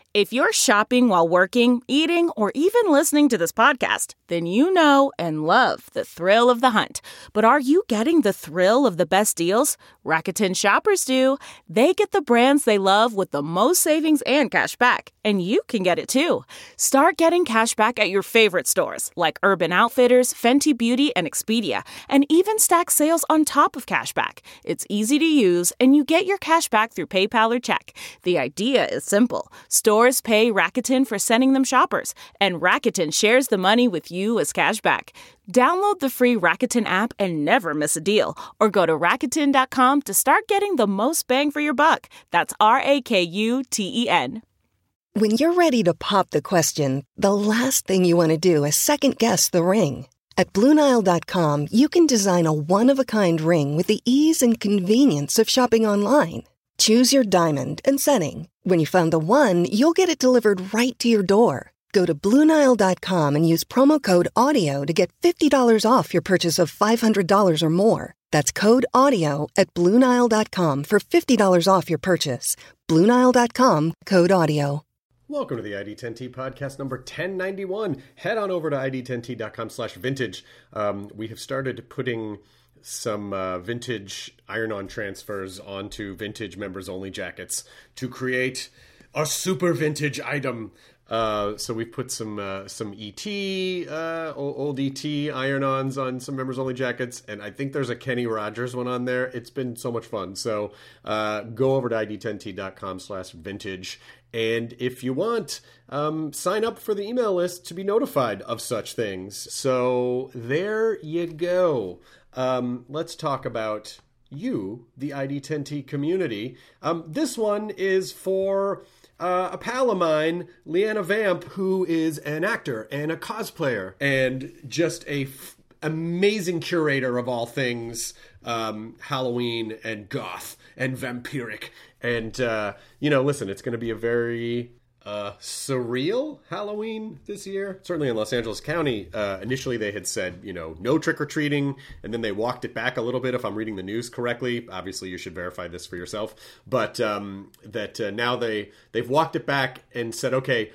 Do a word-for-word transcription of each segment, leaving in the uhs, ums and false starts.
If you're shopping while working, eating, or even listening to this podcast, then you know and love the thrill of the hunt. But are you getting the thrill of the best deals? Rakuten shoppers do. They get the brands they love with the most savings and cash back. And you can get it too. Start getting cash back at your favorite stores like Urban Outfitters, Fenty Beauty, and Expedia, and even stack sales on top of cash back. It's easy to use, and you get your cash back through PayPal or check. The idea is simple. Stores pay Rakuten for sending them shoppers, and Rakuten shares the money with you as cash back. Download the free Rakuten app and never miss a deal, or go to Rakuten dot com to start getting the most bang for your buck. That's R A K U T E N. When you're ready to pop the question, the last thing you want to do is second-guess the ring. At Blue Nile dot com, you can design a one-of-a-kind ring with the ease and convenience of shopping online. Choose your diamond and setting. When you find the one, you'll get it delivered right to your door. Go to Blue Nile dot com and use promo code AUDIO to get fifty dollars off your purchase of five hundred dollars or more. That's code AUDIO at Blue Nile dot com for fifty dollars off your purchase. Blue Nile dot com, code AUDIO. Welcome to the I D ten T podcast number ten ninety-one. Head on over to I D ten T dot com slash vintage. Um, we have started putting some uh, vintage iron-on transfers onto vintage members-only jackets to create a super vintage item. Uh, so we've put some uh, some E T, uh, old E T iron-ons on some members-only jackets, and I think there's a Kenny Rogers one on there. It's been so much fun. So uh, go over to I D ten T dot com slash vintage, and if you want, um, sign up for the email list to be notified of such things. So there you go. Um, let's talk about you, the I D ten T community. Um, this one is for uh, a pal of mine, Leanna Vamp, who is an actor and a cosplayer and just a f- amazing curator of all things um, Halloween and goth and vampiric. And, uh, you know, listen, it's going to be a very uh, surreal Halloween this year. Certainly in Los Angeles County, uh, initially they had said, you know, no trick-or-treating, and then they walked it back a little bit, if I'm reading the news correctly. Obviously, you should verify this for yourself. But um, that uh, now they, they've walked it back and said, okay,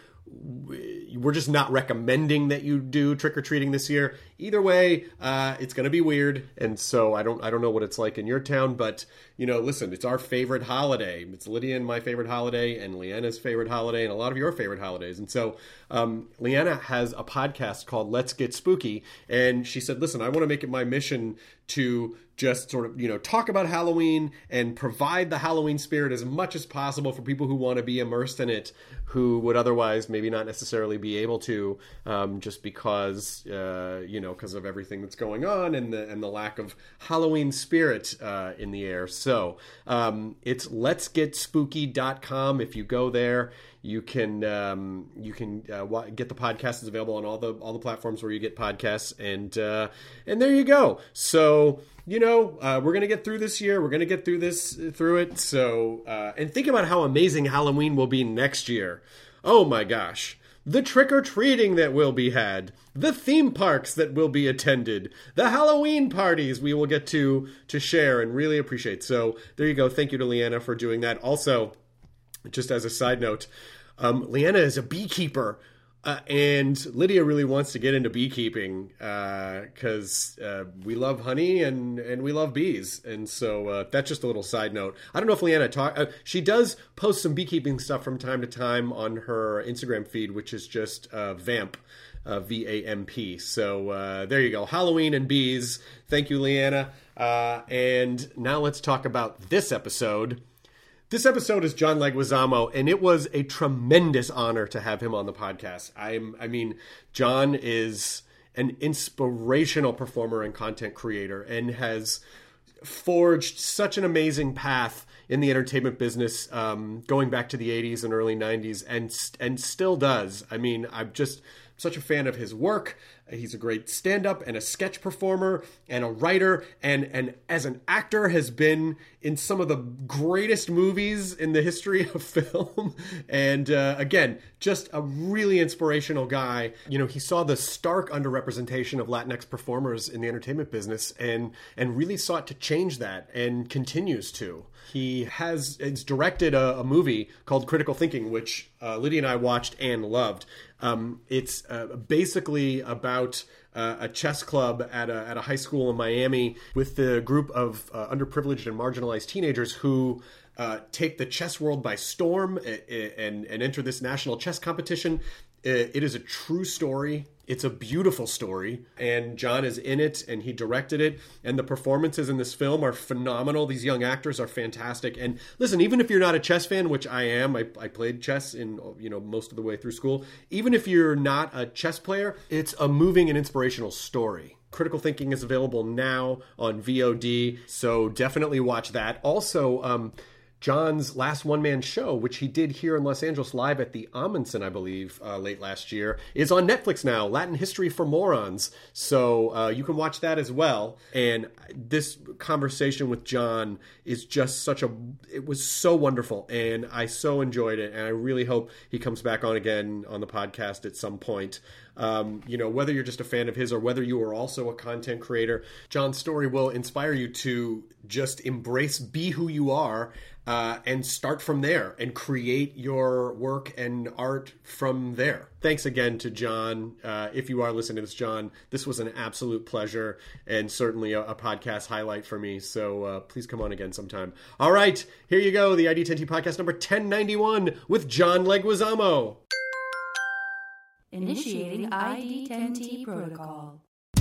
we're just not recommending that you do trick-or-treating this year. Either way, uh, it's going to be weird. And so I don't I don't know what it's like in your town, but, you know, listen, it's our favorite holiday. It's Lydia and my favorite holiday and Leanna's favorite holiday and a lot of your favorite holidays. And so um, Leanna has a podcast called Let's Get Spooky. And she said, listen, I want to make it my mission to just sort of, you know, talk about Halloween and provide the Halloween spirit as much as possible for people who want to be immersed in it, who would otherwise maybe not necessarily be able to, um, just because, uh, you know, because of everything that's going on and the and the lack of Halloween spirit uh, in the air. So um, it's lets get spooky dot com. If you go there, you can um, you can uh, get the podcast. Is available on all the all the platforms where you get podcasts, and uh, and there you go. So you know uh, we're gonna get through this year. We're gonna get through this through it. So uh, and think about how amazing Halloween will be next year. Oh my gosh. The trick-or-treating that will be had, the theme parks that will be attended, the Halloween parties we will get to to share and really appreciate. So there you go. Thank you to Leanna for doing that. Also, just as a side note, um, Leanna is a beekeeper, uh, and Lydia really wants to get into beekeeping because uh, uh, we love honey and, and we love bees. And so uh, that's just a little side note. I don't know if Leanna talk. Uh, she does post some beekeeping stuff from time to time on her Instagram feed, which is just uh, Vamp, uh, V A M P. So uh, there you go. Halloween and bees. Thank you, Leanna. Uh, and now let's talk about this episode. This episode is John Leguizamo, and it was a tremendous honor to have him on the podcast. I'm, I mean, John is an inspirational performer and content creator and has forged such an amazing path in the entertainment business, um, going back to the eighties and early nineties, and and still does. I mean, I'm just such a fan of his work. He's a great stand-up and a sketch performer and a writer, and, and as an actor has been in some of the greatest movies in the history of film. And uh, again, just a really inspirational guy. You know, he saw the stark underrepresentation of Latinx performers in the entertainment business and and really sought to change that and continues to. He has it's directed a, a movie called Critical Thinking, which uh, Lydia and I watched and loved. Um, it's uh, basically about uh, a chess club at a, at a high school in Miami with the group of uh, underprivileged and marginalized teenagers who uh, take the chess world by storm and, and, and enter this national chess competition. It is a true story. It's a beautiful story, and John is in it, and he directed it, and the performances in this film are phenomenal. These young actors are fantastic. And listen, even if you're not a chess fan, which I am, I, I played chess in you know most of the way through school. Even if you're not a chess player, it's a moving and inspirational story. Critical Thinking is available now on V O D, so definitely watch that. Also, um, John's last one-man show, which he did here in Los Angeles live at the Amundsen, I believe, uh, late last year, is on Netflix now, Latin History for Morons. So uh, you can watch that as well. And this conversation with John is just such a, it was so wonderful. And I so enjoyed it. And I really hope he comes back on again on the podcast at some point. Um, you know, whether you're just a fan of his or whether you are also a content creator, John's story will inspire you to just embrace, be who you are, uh, and start from there and create your work and art from there. Thanks again to John. Uh, if you are listening to this, John, this was an absolute pleasure and certainly a, a podcast highlight for me. So uh, please come on again sometime. All right, here you go. The I D ten T podcast number ten ninety-one with John Leguizamo. Initiating I D ten T protocol.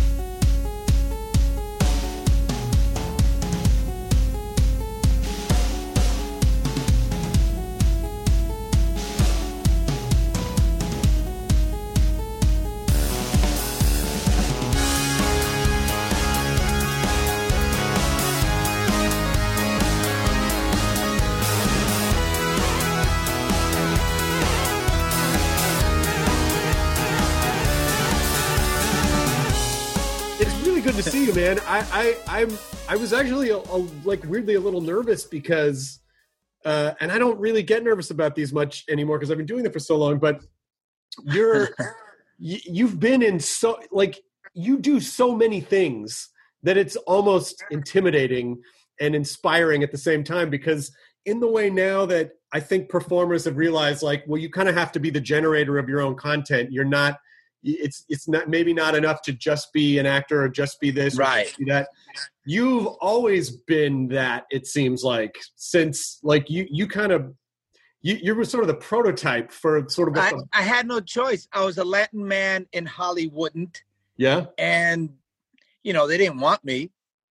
Good to see you, man. I, I, I'm, I was actually a, a, like weirdly a little nervous because, uh, and I don't really get nervous about these much anymore because I've been doing them for so long. But you're, y- you've been in so like you do so many things that it's almost intimidating and inspiring at the same time. Because in the way now that I think performers have realized, like, well, you kind of have to be the generator of your own content. You're not. It's it's not maybe not enough to just be an actor or just be this or right. just be that. You've always been that, it seems like, since like you you kind of you you were sort of the prototype for sort of. I, the, I had no choice. I was a Latin man in Hollywood. Yeah, and you know they didn't want me,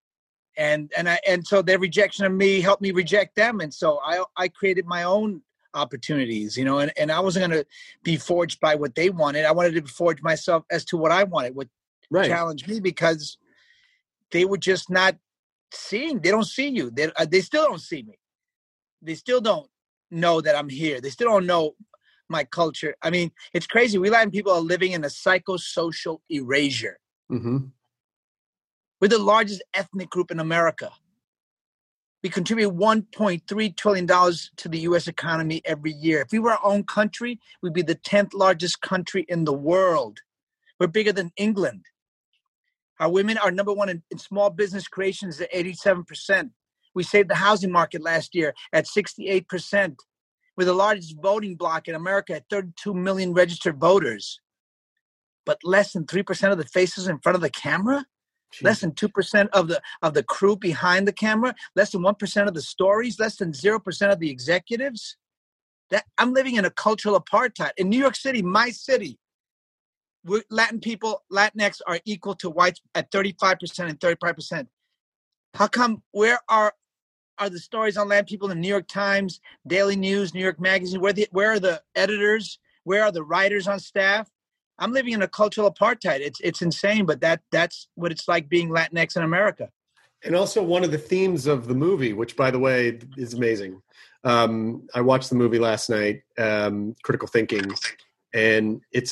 and and I and so their rejection of me helped me reject them, and so I I created my own opportunities, you know, and, and I wasn't going to be forged by what they wanted. I wanted to forge myself as to what I wanted, what right. challenged me, because they were just not seeing, they don't see you. They, uh, they still don't see me. They still don't know that I'm here. They still don't know my culture. I mean, it's crazy. We Latin people are living in a psychosocial erasure. Mm-hmm. We're the largest ethnic group in America. We contribute one point three trillion dollars to the U S economy every year. If we were our own country, we'd be the tenth largest country in the world. We're bigger than England. Our women are number one in, in small business creations at eighty-seven percent. We saved the housing market last year at sixty-eight percent. We're the largest voting bloc in America at thirty-two million registered voters. But less than three percent of the faces in front of the camera? Jeez. Less than two percent of the of the crew behind the camera, less than one percent of the stories, less than zero percent of the executives. That I'm living in a cultural apartheid. In New York City, my city, we're, Latin people, Latinx are equal to whites at thirty-five percent and thirty-five percent. How come, where are are the stories on Latin people in the New York Times, Daily News, New York Magazine? Where, the, where are the editors? Where are the writers on staff? I'm living in a cultural apartheid. It's it's insane, but that that's what it's like being Latinx in America. And also one of the themes of the movie, which, by the way, is amazing. Um, I watched the movie last night, um, Critical Thinking, and it's a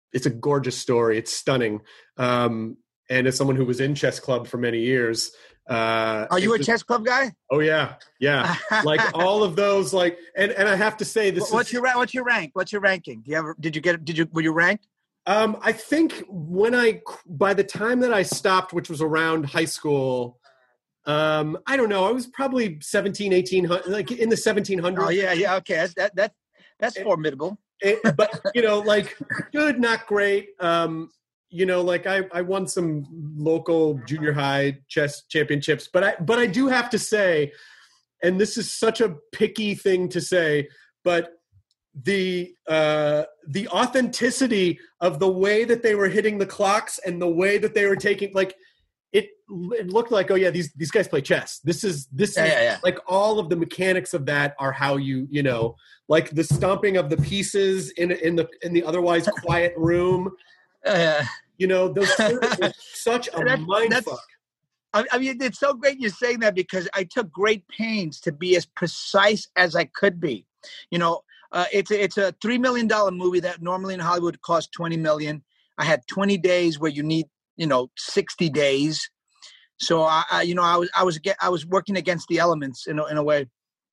it's a gorgeous story. It's stunning. Um, and as someone who was in chess club for many years, uh, are you a was, chess club guy? Oh yeah, yeah. Like all of those, like, and and I have to say, this. What's is, your what's your rank? What's your ranking? Do you ever did you get did you were you ranked? Um, I think when I by the time that I stopped, which was around high school. Um, I don't know. I was probably seventeen, eighteen, like in the seventeen hundreds. Oh yeah, yeah. Okay, that's that that that's it, formidable. It, but you know, like good, not great. Um, you know, like I, I won some local junior high chess championships, but I but I do have to say, and this is such a picky thing to say, but the uh, the authenticity of the way that they were hitting the clocks and the way that they were taking, like. It, it looked like, oh yeah, these these guys play chess. This is this yeah, is yeah, yeah. like all of the mechanics of that are how you you know like the stomping of the pieces in in the in the otherwise quiet room. Uh, you know, those are such a that, mindfuck. I mean, it's so great you're saying that because I took great pains to be as precise as I could be. You know, uh, it's a, it's a three million dollar movie that normally in Hollywood costs twenty million. I had twenty days where you need. You know, sixty days. So I, I, you know, I was, I was, I was working against the elements in a, in a way.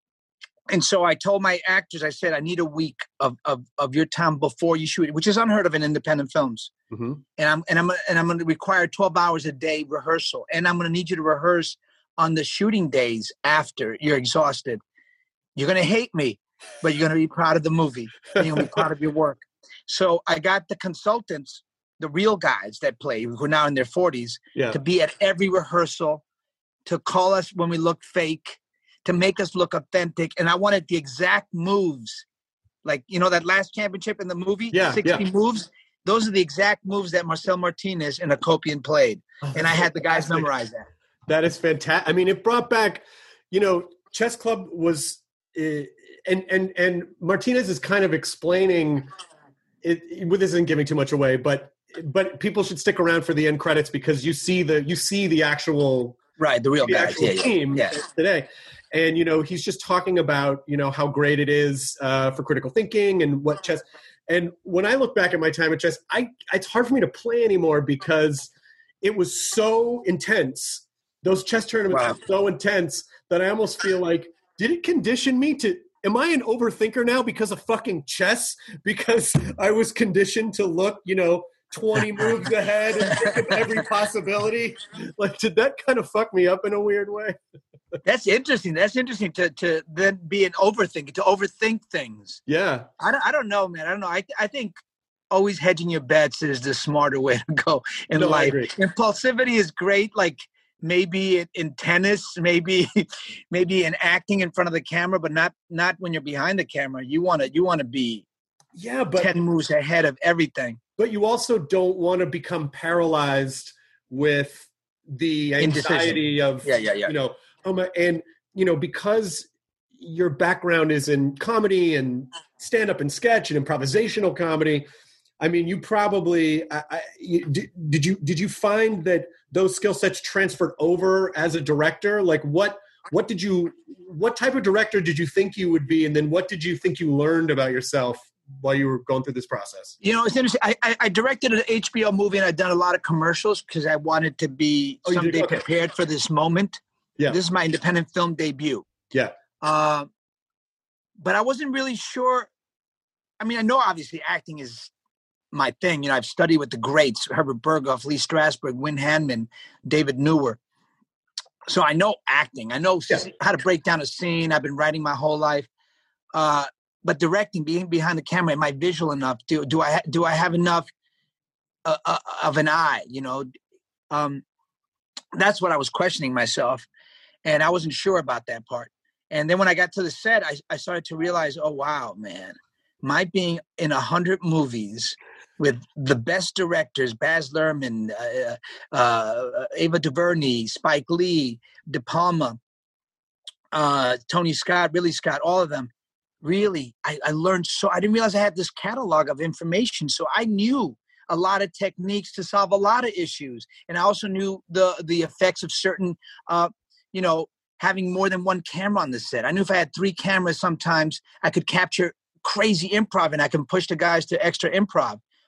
And so I told my actors, I said, I need a week of, of, of your time before you shoot it, which is unheard of in independent films. Mm-hmm. And I'm, and I'm, and I'm going to require twelve hours a day rehearsal. And I'm going to need you to rehearse on the shooting days after you're exhausted. You're going to hate me, but you're going to be proud of the movie. And you're going to be proud of your work. So I got the consultants, the real guys that play, who are now in their forties, yeah. to be at every rehearsal, to call us when we look fake, to make us look authentic. And I wanted the exact moves. Like, you know, that last championship in the movie, yeah, sixty yeah. moves. Those are the exact moves that Marcel Martinez and Akopian played. And I had the guys memorize that. That is fantastic. I mean, it brought back, you know, chess club was, uh, and, and, and Martinez is kind of explaining it, with this isn't giving too much away, but but people should stick around for the end credits because you see the you see the actual right the real the guys actual yeah, team yeah. today, and you know he's just talking about you know how great it is uh, for critical thinking and what chess. And when I look back at my time at chess, I it's hard for me to play anymore because it was so intense. Those chess tournaments wow. were so intense that I almost feel like did it condition me to. Am I an overthinker now because of fucking chess? Because I was conditioned to look, you know, twenty moves ahead and think of every possibility. Like, did that kind of fuck me up in a weird way? That's interesting. That's interesting to to then be an overthinker, to overthink things. Yeah. I don't, I don't know, man. I don't know. I I think always hedging your bets is the smarter way to go in no, life. I agree. Impulsivity is great. Like, maybe in, in tennis, maybe maybe in acting in front of the camera, but not not when you're behind the camera. You want to you want to be yeah, but ten moves ahead of everything. But you also don't want to become paralyzed with the anxiety Indecision. of yeah, yeah, yeah. you know, oh my, and you know because your background is in comedy and stand up and sketch and improvisational comedy. I mean, you probably I, I, you, did, did you did you find that those skill sets transferred over as a director? Like, what what did you what type of director did you think you would be, and then what did you think you learned about yourself while you were going through this process? You know, it's interesting. I, I, I directed an H B O movie, and I'd done a lot of commercials because I wanted to be oh, someday okay. prepared for this moment. Yeah, this is my independent film debut. Yeah, uh, but I wasn't really sure. I mean, I know obviously acting is my thing. You know, I've studied with the greats, Herbert Berghoff, Lee Strasberg, Win Handman, David Newer. So I know acting. I know yeah. how to break down a scene. I've been writing my whole life. Uh, but directing, being behind the camera, am I visual enough? Do, do I ha- do I have enough uh, uh, of an eye? You know, um, that's what I was questioning myself. And I wasn't sure about that part. And then when I got to the set, I, I started to realize, oh, wow, man, my being in a hundred movies with the best directors, Baz Luhrmann, uh, uh, Ava DuVernay, Spike Lee, De Palma, uh, Tony Scott, Ridley Scott, all of them. Really, I, I learned so, I didn't realize I had this catalog of information. So I knew a lot of techniques to solve a lot of issues. And I also knew the, the effects of certain, uh, you know, having more than one camera on the set. I knew if I had three cameras, sometimes I could capture crazy improv and I can push the guys to extra improv.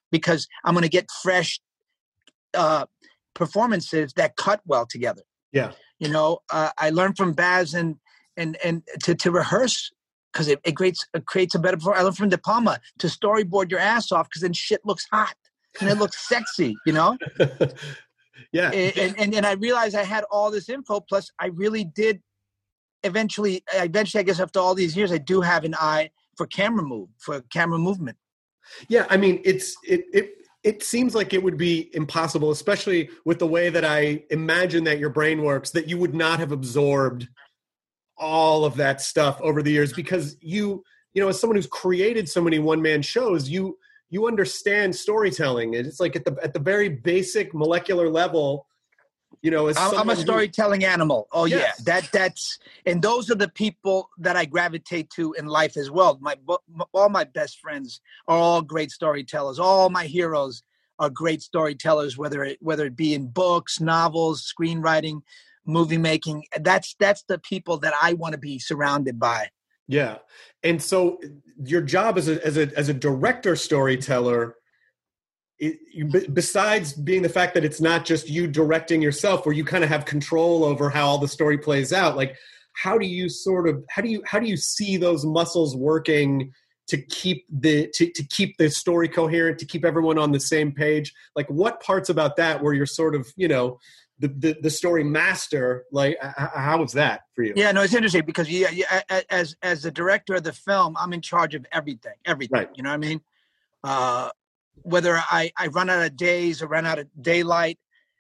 because I'm going to get fresh uh, performances that cut well together. Yeah. You know, uh, I learned from Baz and and and to, to rehearse because it, it creates it creates a better performance. I learned from De Palma to storyboard your ass off because then shit looks hot and it looks sexy, you know? Yeah. And, and and I realized I had all this info. Plus, I really did eventually, eventually, I guess after all these years, I do have an eye for camera move, for camera movement. Yeah. I mean, it's, it, it, it seems like it would be impossible, especially with the way that I imagine that your brain works, that you would not have absorbed all of that stuff over the years because you, you know, as someone who's created so many one-man shows, you, you understand storytelling. And it's like at the, at the very basic molecular level, you know, as I'm, I'm a storytelling who, animal. Oh yes. yeah. That that's, and those are the people that I gravitate to in life as well. My, all my best friends are all great storytellers. All my heroes are great storytellers, whether it, whether it be in books, novels, screenwriting, movie making. That's, that's the people that I want to be surrounded by. Yeah. And so your job as a, as a, as a director storyteller, it, you, besides being the fact that it's not just you directing yourself where you kind of have control over how all the story plays out, like how do you sort of, how do you, how do you see those muscles working to keep the, to, to keep the story coherent, to keep everyone on the same page? Like what parts about that where you're sort of, you know, The, the the story master, like how was that for you? Yeah, no, it's interesting because yeah, yeah, as as the director of the film, I'm in charge of everything, everything. Right. You know what I mean? Uh, whether I, I run out of days or run out of daylight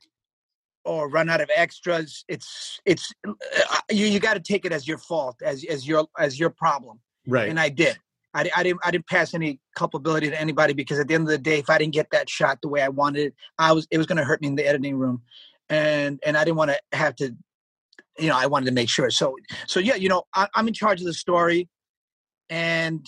or run out of extras, it's it's uh, you you got to take it as your fault, as as your as your problem. Right. And I did. I, I didn't I didn't pass any culpability to anybody because at the end of the day, if I didn't get that shot the way I wanted it, I was it was going to hurt me in the editing room. And and I didn't want to have to, you know, I wanted to make sure. So, so yeah, you know, I, I'm in charge of the story. And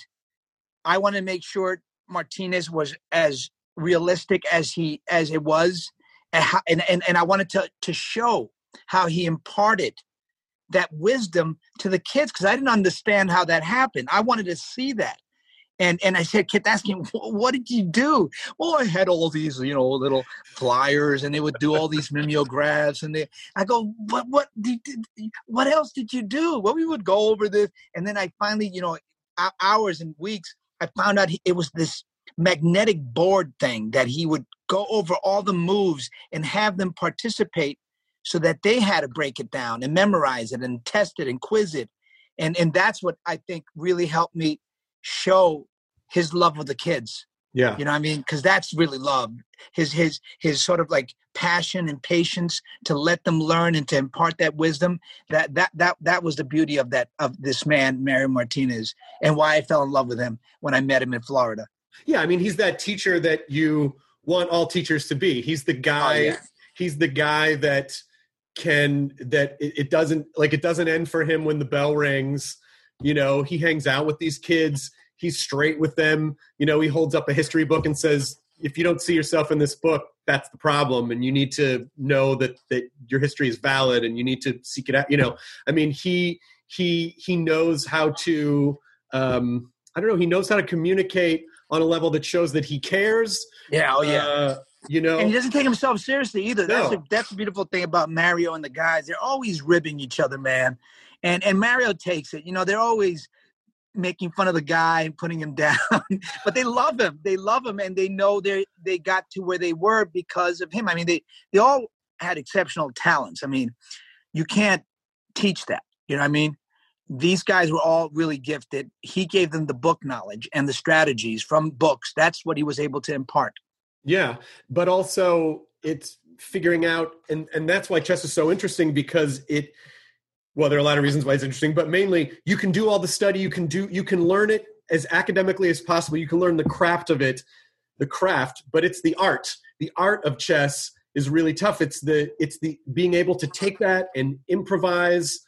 I wanted to make sure Martinez was as realistic as he as it was. And, how, and, and, and I wanted to, to show how he imparted that wisdom to the kids because I didn't understand how that happened. I wanted to see that. And and I said, kept asking, what did you do? Well, I had all these, you know, little flyers, and they would do all these mimeographs. And they, I go, what, what, did, what else did you do? Well, we would go over this, and then I finally, you know, hours and weeks, I found out it was this magnetic board thing that he would go over all the moves and have them participate, so that they had to break it down and memorize it and test it and quiz it, and and that's what I think really helped me show his love of the kids. Yeah. You know what I mean? Because that's really love. His his his sort of like passion and patience to let them learn and to impart that wisdom. That that that that was the beauty of that of this man, Mario Martinez, and why I fell in love with him when I met him in Florida. Yeah, I mean, he's that teacher that you want all teachers to be. He's the guy. Oh, yeah. He's the guy that can that it, it doesn't like it doesn't end for him when the bell rings. You know, he hangs out with these kids. He's straight with them. You know, he holds up a history book and says, if you don't see yourself in this book, that's the problem. And you need to know that, that your history is valid and you need to seek it out. You know, I mean, he, he, he knows how to, um, I don't know, he knows how to communicate on a level that shows that he cares. Yeah. Oh yeah. Uh, you know, and he doesn't take himself seriously either. No. That's a, that's the beautiful thing about Mario and the guys. They're always ribbing each other, man. And and Mario takes it. You know, they're always making fun of the guy and putting him down. But they love him. They love him, and they know they they got to where they were because of him. I mean, they, they all had exceptional talents. I mean, you can't teach that. You know what I mean? These guys were all really gifted. He gave them the book knowledge and the strategies from books. That's what he was able to impart. Yeah, but also it's figuring out, and, and that's why chess is so interesting because it – well, there are a lot of reasons why it's interesting, but mainly you can do all the study. You can do, you can learn it as academically as possible. You can learn the craft of it, the craft, but it's the art. The art of chess is really tough. It's the, it's the being able to take that and improvise,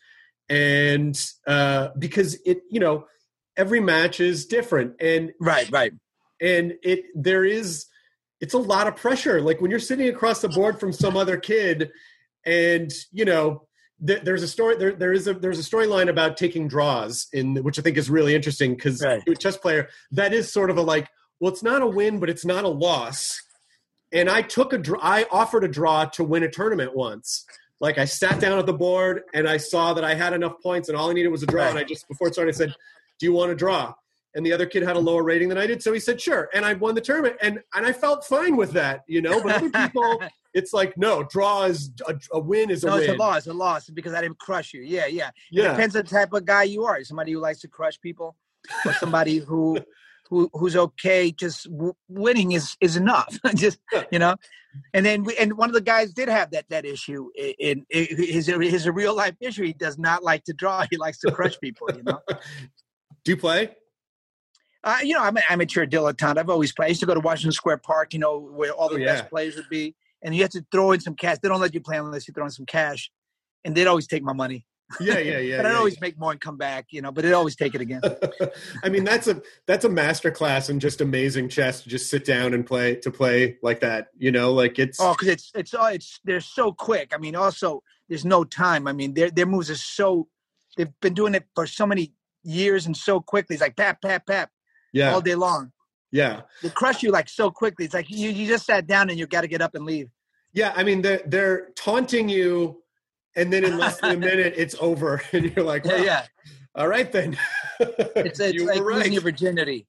and uh, because it, you know, every match is different, and right, right, and it there is, it's a lot of pressure. Like when you're sitting across the board from some other kid, and you know. There's a story. There, there is a there's a storyline about taking draws, in which I think is really interesting because right. to a chess player, that is sort of a like, well, it's not a win, but it's not a loss. And I took a draw. I offered a draw to win a tournament once. Like I sat down at the board and I saw that I had enough points and all I needed was a draw. And I just, before it started, I said, do you want to draw? And the other kid had a lower rating than I did. So he said, sure. And I won the tournament. And and I felt fine with that, you know, but other people, it's like, no, draw is a, a win is a no, win. it's a loss, it's a loss because I didn't crush you. Yeah, yeah. Yeah. It depends on the type of guy you are. Somebody who likes to crush people or somebody who who who's okay just w- winning is is enough. Just, you know. And then we, and one of the guys did have that that issue in, in his his a real life issue. He does not like to draw. He likes to crush people, you know. Do you play? Uh, you know, I'm an amateur dilettante. I've always played. I used to go to Washington Square Park, you know, where all the Oh, yeah. best players would be. And you have to throw in some cash. They don't let you play unless you throw in some cash. And they'd always take my money. Yeah, yeah, yeah. But I'd yeah, always yeah. make more and come back, you know, but they'd always take it again. I mean, that's a that's a master class in just amazing chess to just sit down and play to play like that, you know, like it's Oh, because it's it's oh, it's they're so quick. I mean, also there's no time. I mean, their their moves are so they've been doing it for so many years and so quickly. It's like pap, pap, pap yeah, all day long. yeah. They crush you like so quickly. It's like you, you just sat down and you got to get up and leave. Yeah, I mean, they're, they're taunting you, and then in less than a minute, it's over. And you're like, Yeah, well, yeah. all right then. It's, it's You like were losing right. your virginity.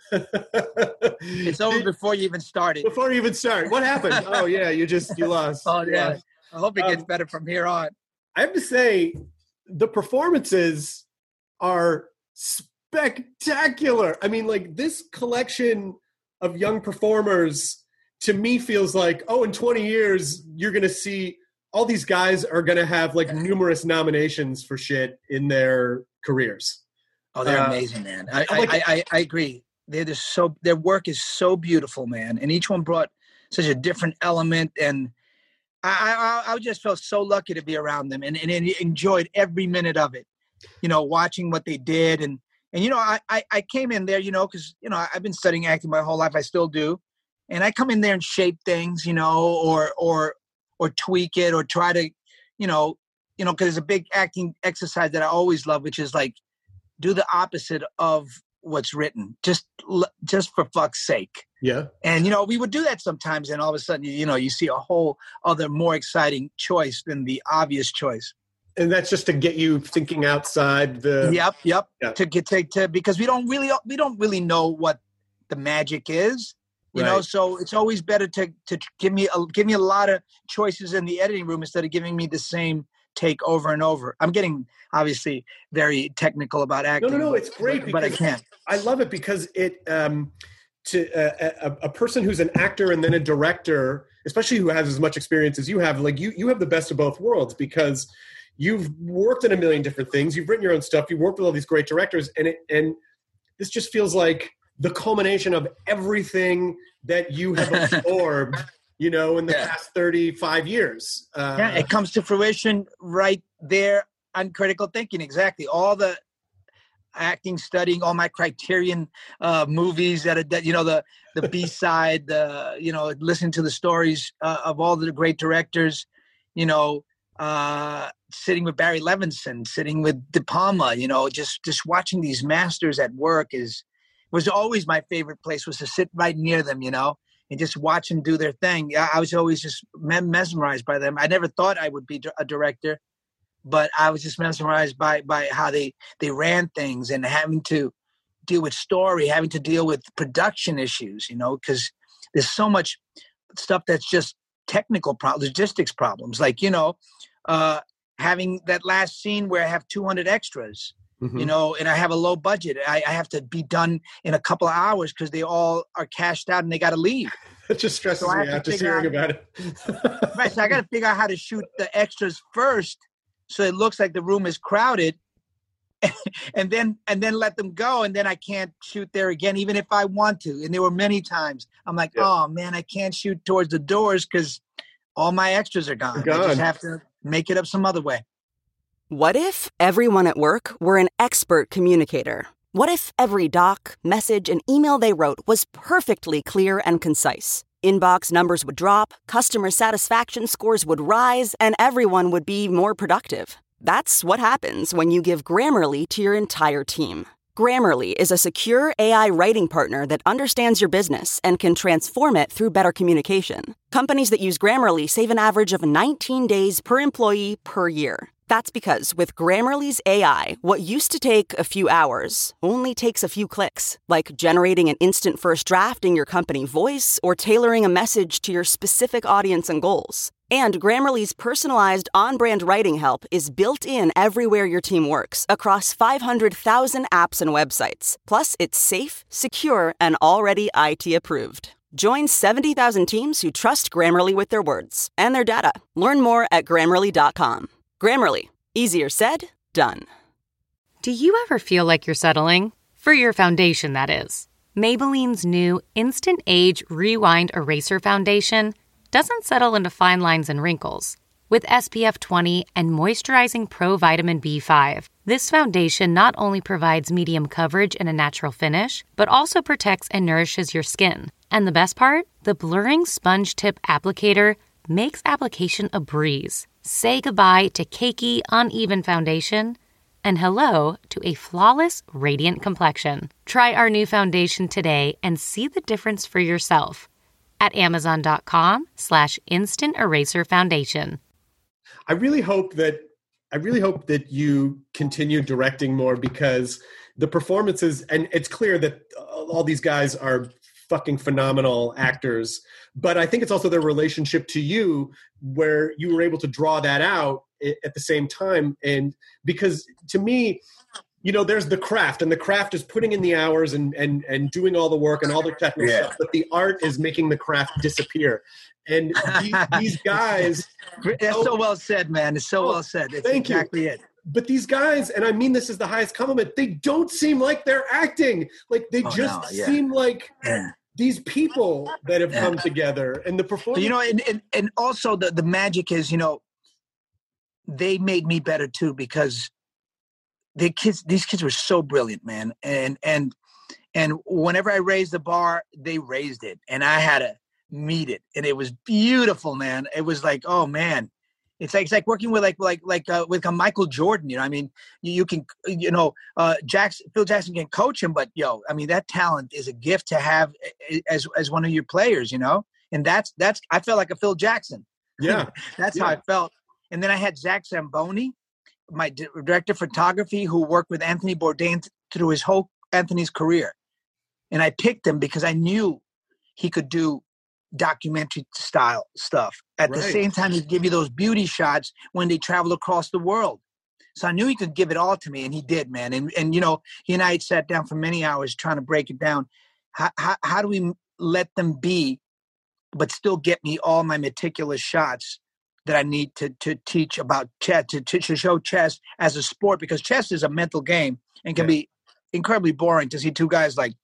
It's over before you even started. Before you even start. What happened? Oh, yeah, you just, you lost. Oh, You yeah. lost. I hope it gets Um, better from here on. I have to say, the performances are spectacular. I mean, like, this collection of young performers, to me, feels like, oh, in twenty years, you're going to see all these guys are going to have, like, numerous nominations for shit in their careers. Oh, they're uh, amazing, man. I, I like I, I, I agree. They're just so their work is so beautiful, man. And each one brought such a different element. And I, I, I just felt so lucky to be around them and, and enjoyed every minute of it. You know, watching what they did. And, and you know, I, I, I came in there, you know, because, you know, I've been studying acting my whole life. I still do. And I come in there and shape things, you know, or or or tweak it or try to, you know, you know, because there's a big acting exercise that I always love, which is like do the opposite of what's written, just just for fuck's sake. Yeah. And, you know, we would do that sometimes. And all of a sudden, you know, you see a whole other more exciting choice than the obvious choice. And that's just to get you thinking outside the. Yep. Yep. Yeah. To get to, to, because we don't really, we don't really know what the magic is. You know, Right. so it's always better to to give me a, give me a lot of choices in the editing room instead of giving me the same take over and over. I'm getting obviously very technical about No, acting. no, no. but- It's great but, but I because can't. I love it because it um, to uh, a, a person who's an actor and then a director, especially who has as much experience as you have, like you, you have the best of both worlds because you've worked in a million different things. You've written your own stuff. You've worked with all these great directors, and it and this just feels like the culmination of everything that you have absorbed, you know, in the Yeah. past thirty-five years. Uh, Yeah, it comes to fruition right there on critical thinking. Exactly. All the acting, studying, all my Criterion uh, movies that, are, that, you know, the, the B-side, the, you know, listening to the stories uh, of all the great directors, you know, uh, sitting with Barry Levinson, sitting with De Palma, you know, just, just watching these masters at work is, was always my favorite place, was to sit right near them, you know, and just watch them do their thing. I, I was always just mesmerized by them. I never thought I would be a director, but I was just mesmerized by by how they, they ran things and having to deal with story, having to deal with production issues, you know, because there's so much stuff that's just technical problems, logistics problems. Like, you know, uh, having that last scene where I have two hundred extras, mhm. you know, and I have a low budget. I, I have to be done in a couple of hours because they all are cashed out and they got to leave. It just stresses So I me have out to just figure hearing out- about it. Right, so I got to figure out how to shoot the extras first, so it looks like the room is crowded, and then and then let them go, and then I can't shoot there again, even if I want to. And there were many times I'm like, Yeah. oh man, I can't shoot towards the doors because all my extras are gone. They're I just gone. have to make it up some other way. What if everyone at work were an expert communicator? What if every doc, message, and email they wrote was perfectly clear and concise? Inbox numbers would drop, customer satisfaction scores would rise, and everyone would be more productive. That's what happens when you give Grammarly to your entire team. Grammarly is a secure A I writing partner that understands your business and can transform it through better communication. Companies that use Grammarly save an average of nineteen days per employee per year. That's because with Grammarly's A I, what used to take a few hours only takes a few clicks, like generating an instant first draft in your company voice or tailoring a message to your specific audience and goals. And Grammarly's personalized on-brand writing help is built in everywhere your team works, across five hundred thousand apps and websites. Plus, it's safe, secure, and already I T approved. Join seventy thousand teams who trust Grammarly with their words and their data. Learn more at Grammarly dot com. Grammarly. Easier said, done. Do you ever feel like you're settling? For your foundation, that is. Maybelline's new Instant Age Rewind Eraser Foundation doesn't settle into fine lines and wrinkles. With S P F twenty and moisturizing Pro Vitamin B five, this foundation not only provides medium coverage and a natural finish, but also protects and nourishes your skin. And the best part? The blurring sponge tip applicator makes application a breeze. Say goodbye to cakey, uneven foundation and hello to a flawless, radiant complexion. Try our new foundation today and see the difference for yourself at amazon.com slash instant eraser foundation. I really hope that I really hope that you continue directing more, because the performances, and it's clear that all these guys are fucking phenomenal actors, but I think it's also their relationship to you where you were able to draw that out at the same time. And because to me, you know, there's the craft, and the craft is putting in the hours and and and doing all the work and all the technical yeah. stuff, but the art is making the craft disappear. And these, these guys... That's so well said, man. It's so oh, well said. It's thank exactly you. it. But these guys, and I mean this is the highest compliment, they don't seem like they're acting. Like they oh, just no, yeah. seem like yeah. these people that have yeah. come together. And the performance... You know, and, and, and also the, the magic is, you know, they made me better too, because the kids, these kids were so brilliant, man. And, and, and whenever I raised the bar, they raised it, and I had to meet it. And it was beautiful, man. It was like, oh man, it's like, it's like working with like, like, like, uh, with a Michael Jordan, you know, I mean, you, you can, you know, uh, Jackson, Phil Jackson can coach him, but yo, I mean, that talent is a gift to have as, as one of your players, you know? And that's, that's, I felt like a Phil Jackson. Yeah. That's yeah. how I felt. And then I had Zach Zamboni, my di- director of photography, who worked with Anthony Bourdain th- through his whole Anthony's career. And I picked him because I knew he could do documentary style stuff. At right. the same time, he'd give you those beauty shots when they travel across the world. So I knew he could give it all to me, and he did, man. And, and you know, he and I had sat down for many hours trying to break it down. How, how, how do we let them be, but still get me all my meticulous shots that I need to to teach about chess, to, to show chess as a sport, because chess is a mental game and can yeah. be incredibly boring to see two guys like,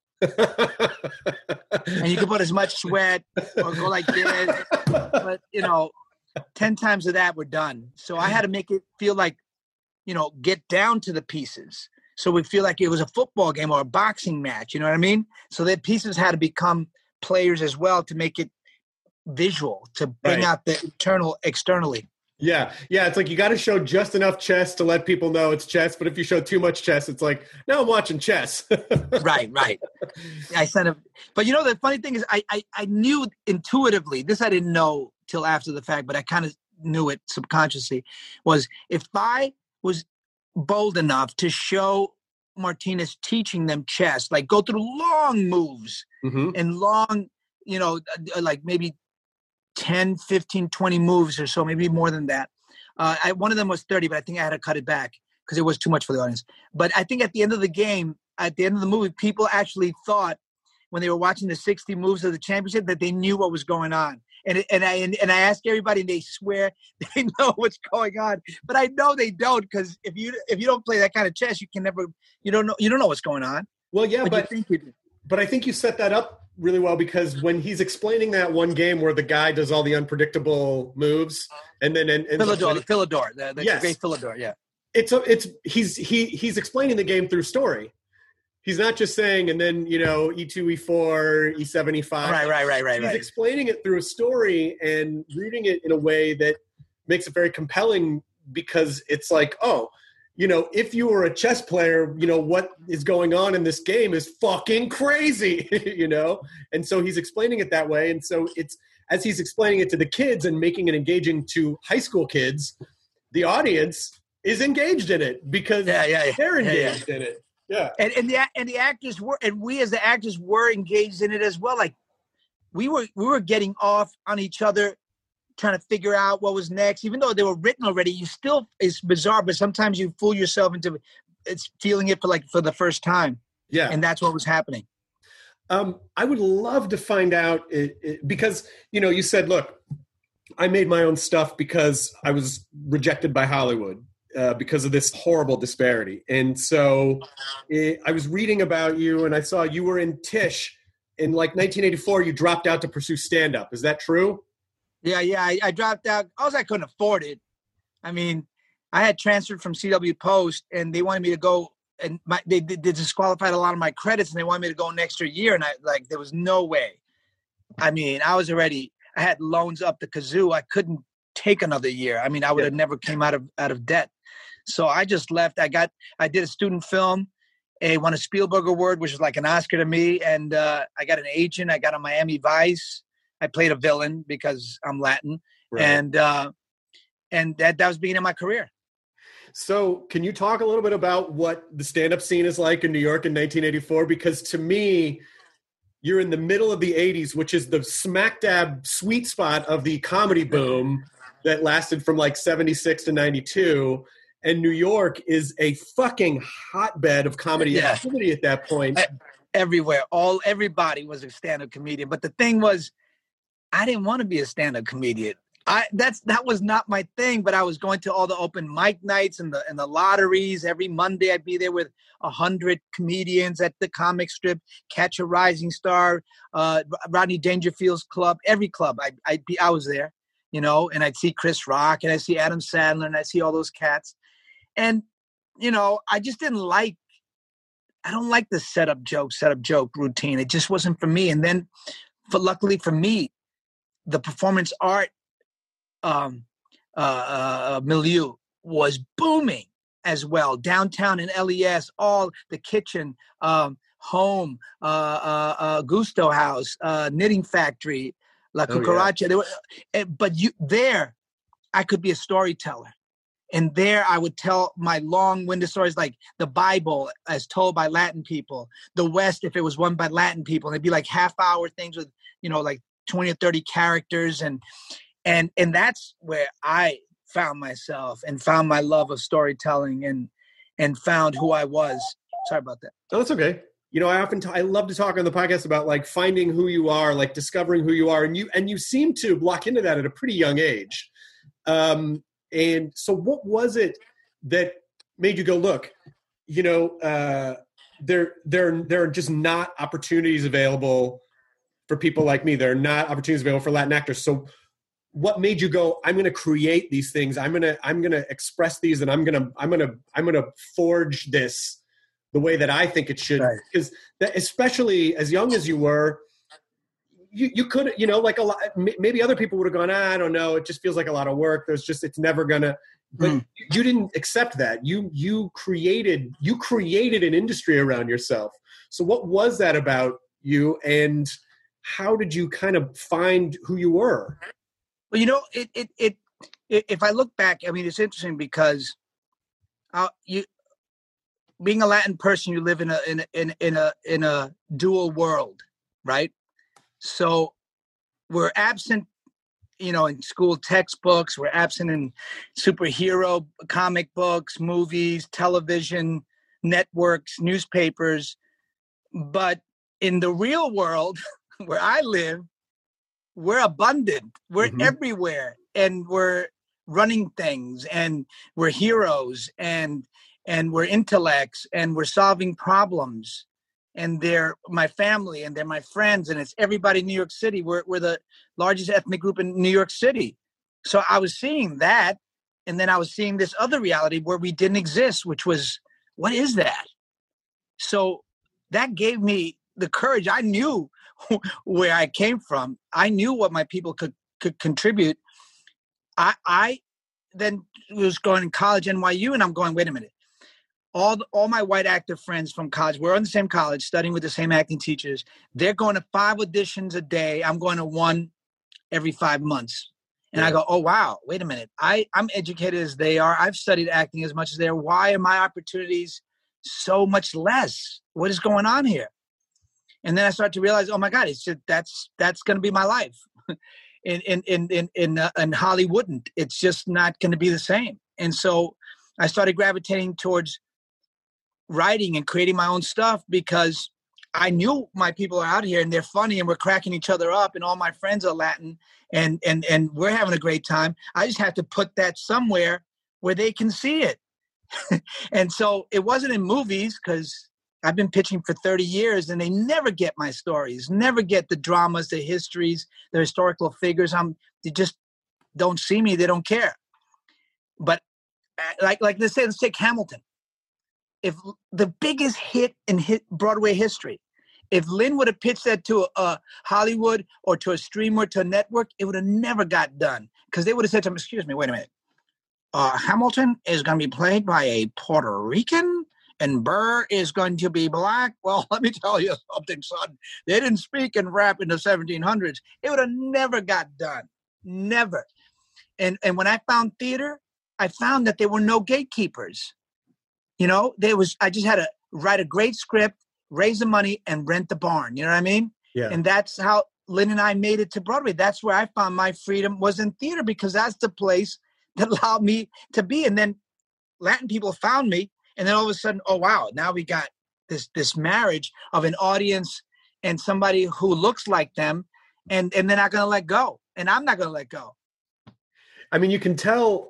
and you can put as much sweat or go like this, but you know, ten times of that were done. So I had to make it feel like, you know, get down to the pieces. So we feel like it was a football game or a boxing match, you know what I mean? So that pieces had to become players as well to make it visual, to bring right. out the internal externally. Yeah. Yeah. It's like you got to show just enough chess to let people know it's chess. But if you show too much chess, it's like, now I'm watching chess. right. Right. I sent him. But you know, the funny thing is I, I, I knew intuitively, this I didn't know till after the fact, but I kind of knew it subconsciously, was if I was bold enough to show Martinez teaching them chess, like go through long moves mm-hmm. and long, you know, like maybe ten, fifteen, twenty moves or so, maybe more than that. Uh, I, one of them was thirty, but I think I had to cut it back because it was too much for the audience. But I think at the end of the game, at the end of the movie, people actually thought when they were watching the sixty moves of the championship that they knew what was going on. And and I and, and I ask everybody, and they swear they know what's going on, but I know they don't, because if you if you don't play that kind of chess, you can never you don't know you don't know what's going on. Well, yeah, but, but you think you do. But I think you set that up really well, because when he's explaining that one game where the guy does all the unpredictable moves, and then and, and Philidor, the Philidor, the, the yes. great Philidor, yeah. It's a, it's he's he he's explaining the game through story. He's not just saying, and then, you know, E two, E four, E seven, E five. Right, right, right, right. He's right. explaining it through a story and rooting it in a way that makes it very compelling, because it's like, oh, you know, if you were a chess player, you know, what is going on in this game is fucking crazy, you know? And so he's explaining it that way. And so it's, as he's explaining it to the kids and making it engaging to high school kids, the audience is engaged in it because yeah, yeah, yeah. they're engaged yeah, yeah. in it. Yeah. And, and the and the actors were, and we as the actors were engaged in it as well. Like we were we were getting off on each other, trying to figure out what was next. Even though they were written already, you still, it's bizarre, but sometimes you fool yourself into it's feeling it for like for the first time. Yeah. And that's what was happening. Um, I would love to find out it, it, because, you know, you said, look, I made my own stuff because I was rejected by Hollywood. Uh, because of this horrible disparity. And so it, I was reading about you and I saw you were in Tisch in like nineteen eighty-four, you dropped out to pursue stand-up. Is that true? Yeah, yeah. I, I dropped out. Also, I couldn't afford it. I mean, I had transferred from C W Post and they wanted me to go and my, they, they disqualified a lot of my credits and they wanted me to go an extra year. And I like, there was no way. I mean, I was already, I had loans up the kazoo. I couldn't take another year. I mean, I would yeah. have never came out of, out of debt. So I just left. I got, I did a student film, a won a Spielberg Award, which was like an Oscar to me. And uh, I got an agent. I got on Miami Vice. I played a villain because I'm Latin. Right. And uh, and that, that was the beginning of my career. So can you talk a little bit about what the stand-up scene is like in New York in nineteen eighty-four? Because to me, you're in the middle of the eighties, which is the smack dab sweet spot of the comedy boom that lasted from like seventy-six to ninety-two. And New York is a fucking hotbed of comedy yeah. activity at that point. Everywhere. All everybody was a stand-up comedian. But the thing was, I didn't want to be a stand-up comedian. I that's that was not my thing, but I was going to all the open mic nights and the and the lotteries. Every Monday I'd be there with a hundred comedians at the comic strip, Catch a Rising Star, uh, Rodney Dangerfield's club, every club. I I'd be I was there, you know, and I'd see Chris Rock and I'd see Adam Sandler and I'd see all those cats. And, you know, I just didn't like, I don't like the setup joke, setup joke routine. It just wasn't for me. And then, for luckily for me, the performance art um, uh, uh, milieu was booming as well. Downtown in L E S, all the kitchen, um, home, uh, uh, uh, Gusto House, uh, Knitting Factory, La Cucaracha. Oh, yeah. were, but you there, I could be a storyteller. And there I would tell my long-winded stories like the Bible as told by Latin people, the West if it was won by Latin people. And it'd be like half-hour things with, you know, like twenty or thirty characters. And and and that's where I found myself and found my love of storytelling and and found who I was. Sorry about that. Oh, that's okay. You know, I often t- I love to talk on the podcast about like finding who you are, like discovering who you are. And you and you seem to block into that at a pretty young age. Um And so what was it that made you go, look, you know, uh, there, there, there are just not opportunities available for people like me. There are not opportunities available for Latin actors. So what made you go, I'm going to create these things. I'm going to, I'm going to express these and I'm going to, I'm going to, I'm going to forge this the way that I think it should. Right. Because that, especially as young as you were, You you could, you know, like a lot, maybe other people would have gone, ah, I don't know. It just feels like a lot of work. There's just, it's never gonna, but mm. you, you didn't accept that. You, you created, you created an industry around yourself. So what was that about you and how did you kind of find who you were? Well, you know, it, it, it, it if I look back, I mean, it's interesting because uh, you, being a Latin person, you live in a, in a, in, in a, in a dual world, right? So we're absent, you know, in school textbooks. We're absent in superhero comic books, movies, television, networks, newspapers. But in the real world where I live, we're abundant. We're mm-hmm. everywhere. And we're running things. And we're heroes. And and we're intellects. And we're solving problems. And they're my family and they're my friends and it's everybody in New York City. We're, we're the largest ethnic group in New York City. So I was seeing that. And then I was seeing this other reality where we didn't exist, which was, what is that? So that gave me the courage. I knew where I came from. I knew what my people could, could contribute. I, I then was going to college, N Y U, and I'm going, wait a minute. all the, all my white actor friends from college, we're in the same college, studying with the same acting teachers. They're going to five auditions a day. I'm going to one every five months. And yeah. I go, oh, wow, wait a minute. I, I'm educated as they are. I've studied acting as much as they are. Why are my opportunities so much less? What is going on here? And then I start to realize, oh my God, it's just, that's that's going to be my life. in in in in in, uh, in Hollywood, it's just not going to be the same. And so I started gravitating towards writing and creating my own stuff because I knew my people are out here and they're funny and we're cracking each other up and all my friends are Latin and and and we're having a great time. I just have to put that somewhere where they can see it. And so it wasn't in movies because I've been pitching for thirty years and they never get my stories, never get the dramas, the histories, the historical figures. I'm, they just don't see me. They don't care. But like, like let's say, let's take Hamilton. If the biggest hit in hit Broadway history, if Lin would have pitched that to a, a Hollywood or to a streamer, to a network, it would have never got done because they would have said to him, excuse me, wait a minute. Uh, Hamilton is going to be played by a Puerto Rican and Burr is going to be black. Well, let me tell you something, son. They didn't speak and rap in the seventeen hundreds. It would have never got done. Never. And and when I found theater, I found that there were no gatekeepers. You know, there was, I just had to write a great script, raise the money, and rent the barn. You know what I mean? Yeah. And that's how Lin and I made it to Broadway. That's where I found my freedom was in theater because that's the place that allowed me to be. And then Latin people found me. And then all of a sudden, oh, wow, now we got this this marriage of an audience and somebody who looks like them, and, and they're not going to let go. And I'm not going to let go. I mean, you can tell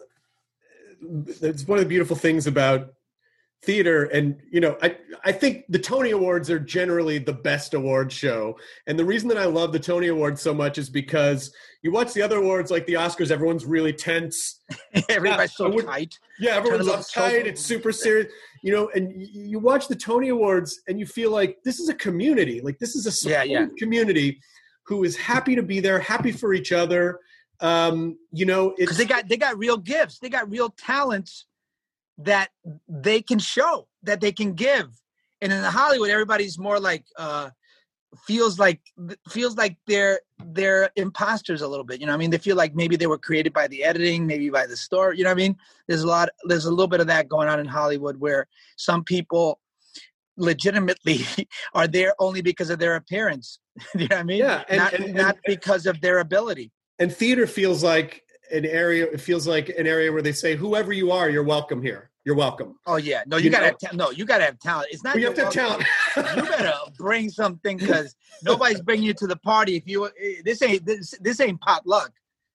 it's one of the beautiful things about theater. And, you know, I, I think the Tony Awards are generally the best award show. And the reason that I love the Tony Awards so much is because you watch the other awards like the Oscars, everyone's really tense. Everybody's yeah, so tight. Yeah, everyone's uptight. So it's super serious. You know, and you watch the Tony Awards and you feel like this is a community. Like this is a yeah, yeah. community who is happy to be there, happy for each other. Um, you know, because they got they got real gifts. They got real talents that they can show, that they can give. And in Hollywood, everybody's more like uh, feels like feels like they're they're imposters a little bit. You know what I mean? They feel like maybe they were created by the editing, maybe by the story. You know what I mean? There's a lot. There's a little bit of that going on in Hollywood where some people legitimately are there only because of their appearance. You know what I mean? Yeah, and, not, and, not and, because of their ability. And theater feels like an area. It feels like an area where they say, "Whoever you are, you're welcome here. You're welcome." Oh yeah, no, you, you gotta know? have ta- no, you gotta have talent. It's not. Well, you have to have talent. You better bring something because nobody's bringing you to the party if you. This ain't this. This ain't potluck.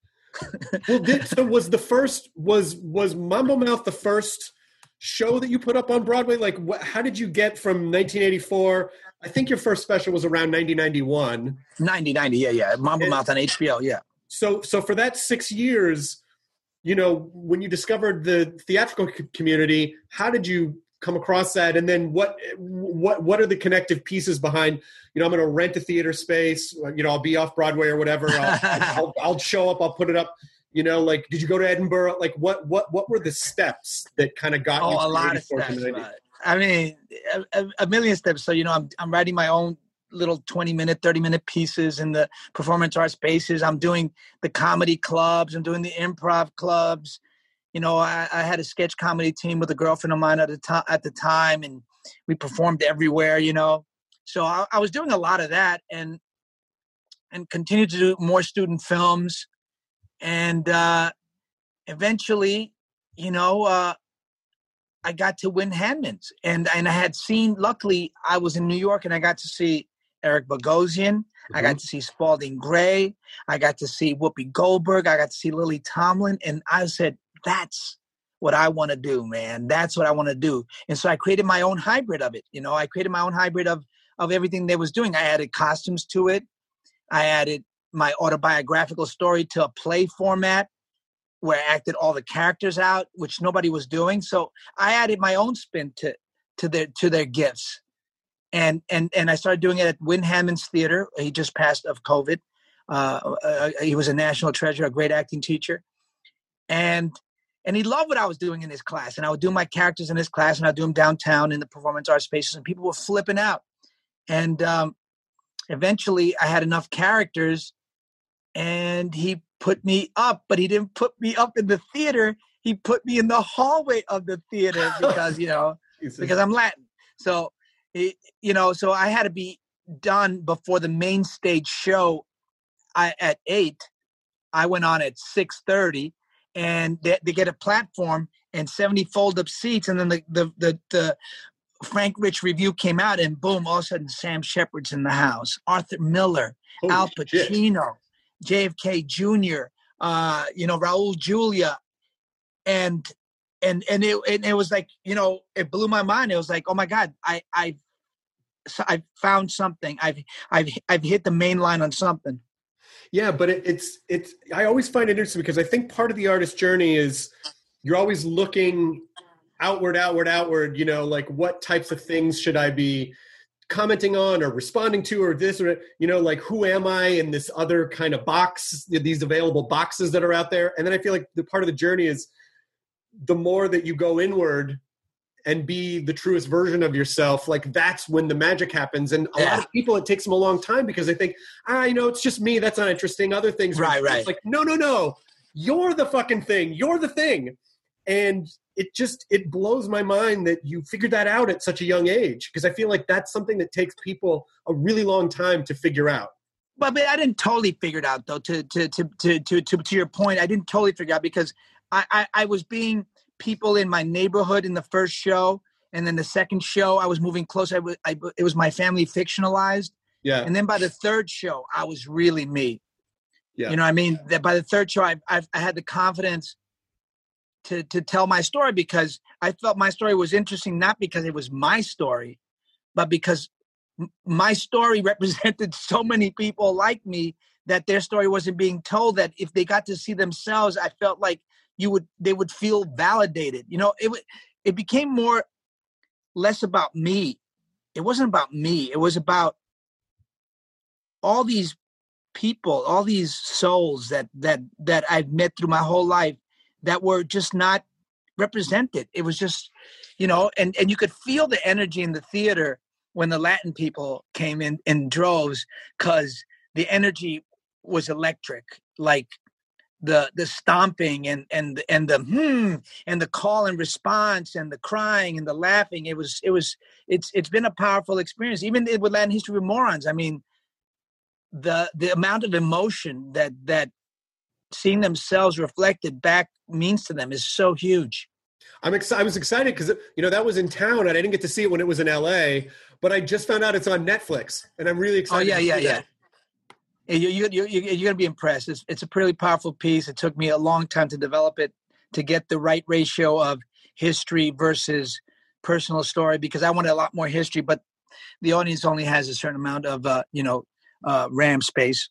Well, this, so was the first was was Mambo Mouth the first show that you put up on Broadway? Like, wh- how did you get from nineteen eighty-four? I think your first special was around nineteen ninety-one. nineteen ninety, yeah, yeah. Mambo and, Mouth on H B O, yeah. So, so for that six years, you know, when you discovered the theatrical c- community, how did you come across that? And then what, what, what are the connective pieces behind, you know, I'm going to rent a theater space, you know, I'll be off Broadway or whatever. I'll, I'll, I'll show up, I'll put it up, you know, like, did you go to Edinburgh? Like what, what, what were the steps that kind of got oh, you? Oh, a lot of steps. I mean, a, a million steps. So, you know, I'm, I'm writing my own little twenty minute, thirty minute pieces in the performance art spaces. I'm doing the comedy clubs. I'm doing the improv clubs. You know, I, I had a sketch comedy team with a girlfriend of mine at the time, at the time, and we performed everywhere, you know. So I, I was doing a lot of that and, and continued to do more student films. And uh, eventually, you know, uh, I got to win Handmans. And, and I had seen, luckily, I was in New York and I got to see Eric Bogosian. Mm-hmm. I got to see Spalding Gray. I got to see Whoopi Goldberg. I got to see Lily Tomlin. And I said, that's what I want to do, man. That's what I want to do. And so I created my own hybrid of it. You know, I created my own hybrid of, of everything they was doing. I added costumes to it. I added my autobiographical story to a play format where I acted all the characters out, which nobody was doing. So I added my own spin to, to their, to their gifts. And, and, and I started doing it at Win Hammond's Theater. He just passed of COVID. Uh, uh, he was a national treasure, a great acting teacher. And, And he loved what I was doing in his class. And I would do my characters in his class, and I'd do them downtown in the performance art spaces, and people were flipping out. And um, eventually I had enough characters, and he put me up, but he didn't put me up in the theater. He put me in the hallway of the theater because, you know, because I'm Latin. So, it, you know, so I had to be done before the main stage show I, at eight. I went on at six thirty. And they, they get a platform and seventy fold-up seats, and then the, the the the Frank Rich review came out, and boom, all of a sudden Sam Shepard's in the house, Arthur Miller, Holy Al Pacino, shit. J F K Junior, uh, you know, Raul Julia, and and and it and it was like, you know, it blew my mind. It was like, oh my God, I I I found something. I've I've I've hit the main line on something. Yeah, but it, it's it's. I always find it interesting because I think part of the artist journey is you're always looking outward, outward, outward. You know, like what types of things should I be commenting on or responding to, or this, or you know, like who am I in this other kind of box? These available boxes that are out there, and then I feel like the part of the journey is the more that you go inward and be the truest version of yourself, like that's when the magic happens. And a yeah. lot of people, it takes them a long time because they think, ah, you know, it's just me. That's not interesting. Other things. Right, right. It's like, no, no, no. You're the fucking thing. You're the thing. And it just, it blows my mind that you figured that out at such a young age. Because I feel like that's something that takes people a really long time to figure out. But, but I didn't totally figure it out though, to, to, to, to, to, to, to your point. I didn't totally figure it out because I, I, I was being people in my neighborhood in the first show, and then the second show I was moving close. I, w- I it was my family fictionalized. Yeah. And then by the third show, I was really me. Yeah. You know what I mean? That by the third show, I I, I had the confidence to to tell my story because I felt my story was interesting, not because it was my story, but because m- my story represented so many people like me that their story wasn't being told. That if they got to see themselves, I felt like you would, they would feel validated. You know, it it became more, less about me. It wasn't about me. It was about all these people, all these souls that that that I've met through my whole life that were just not represented. It was just, you know, and, and you could feel the energy in the theater when the Latin people came in in droves because the energy was electric, like the the stomping and and and the hmm and the call and response and the crying and the laughing. It was it was it's it's been a powerful experience, even with Latin History with Morons. I mean, the the amount of emotion that that seeing themselves reflected back means to them is so huge. I'm ex- I was excited because, you know, that was in town and I didn't get to see it when it was in L A, but I just found out it's on Netflix and I'm really excited. Oh yeah, yeah, yeah. That. You, you, you, you're going to be impressed. It's, it's a pretty powerful piece. It took me a long time to develop it, to get the right ratio of history versus personal story, because I wanted a lot more history, but the audience only has a certain amount of, uh, you know, uh, RAM space.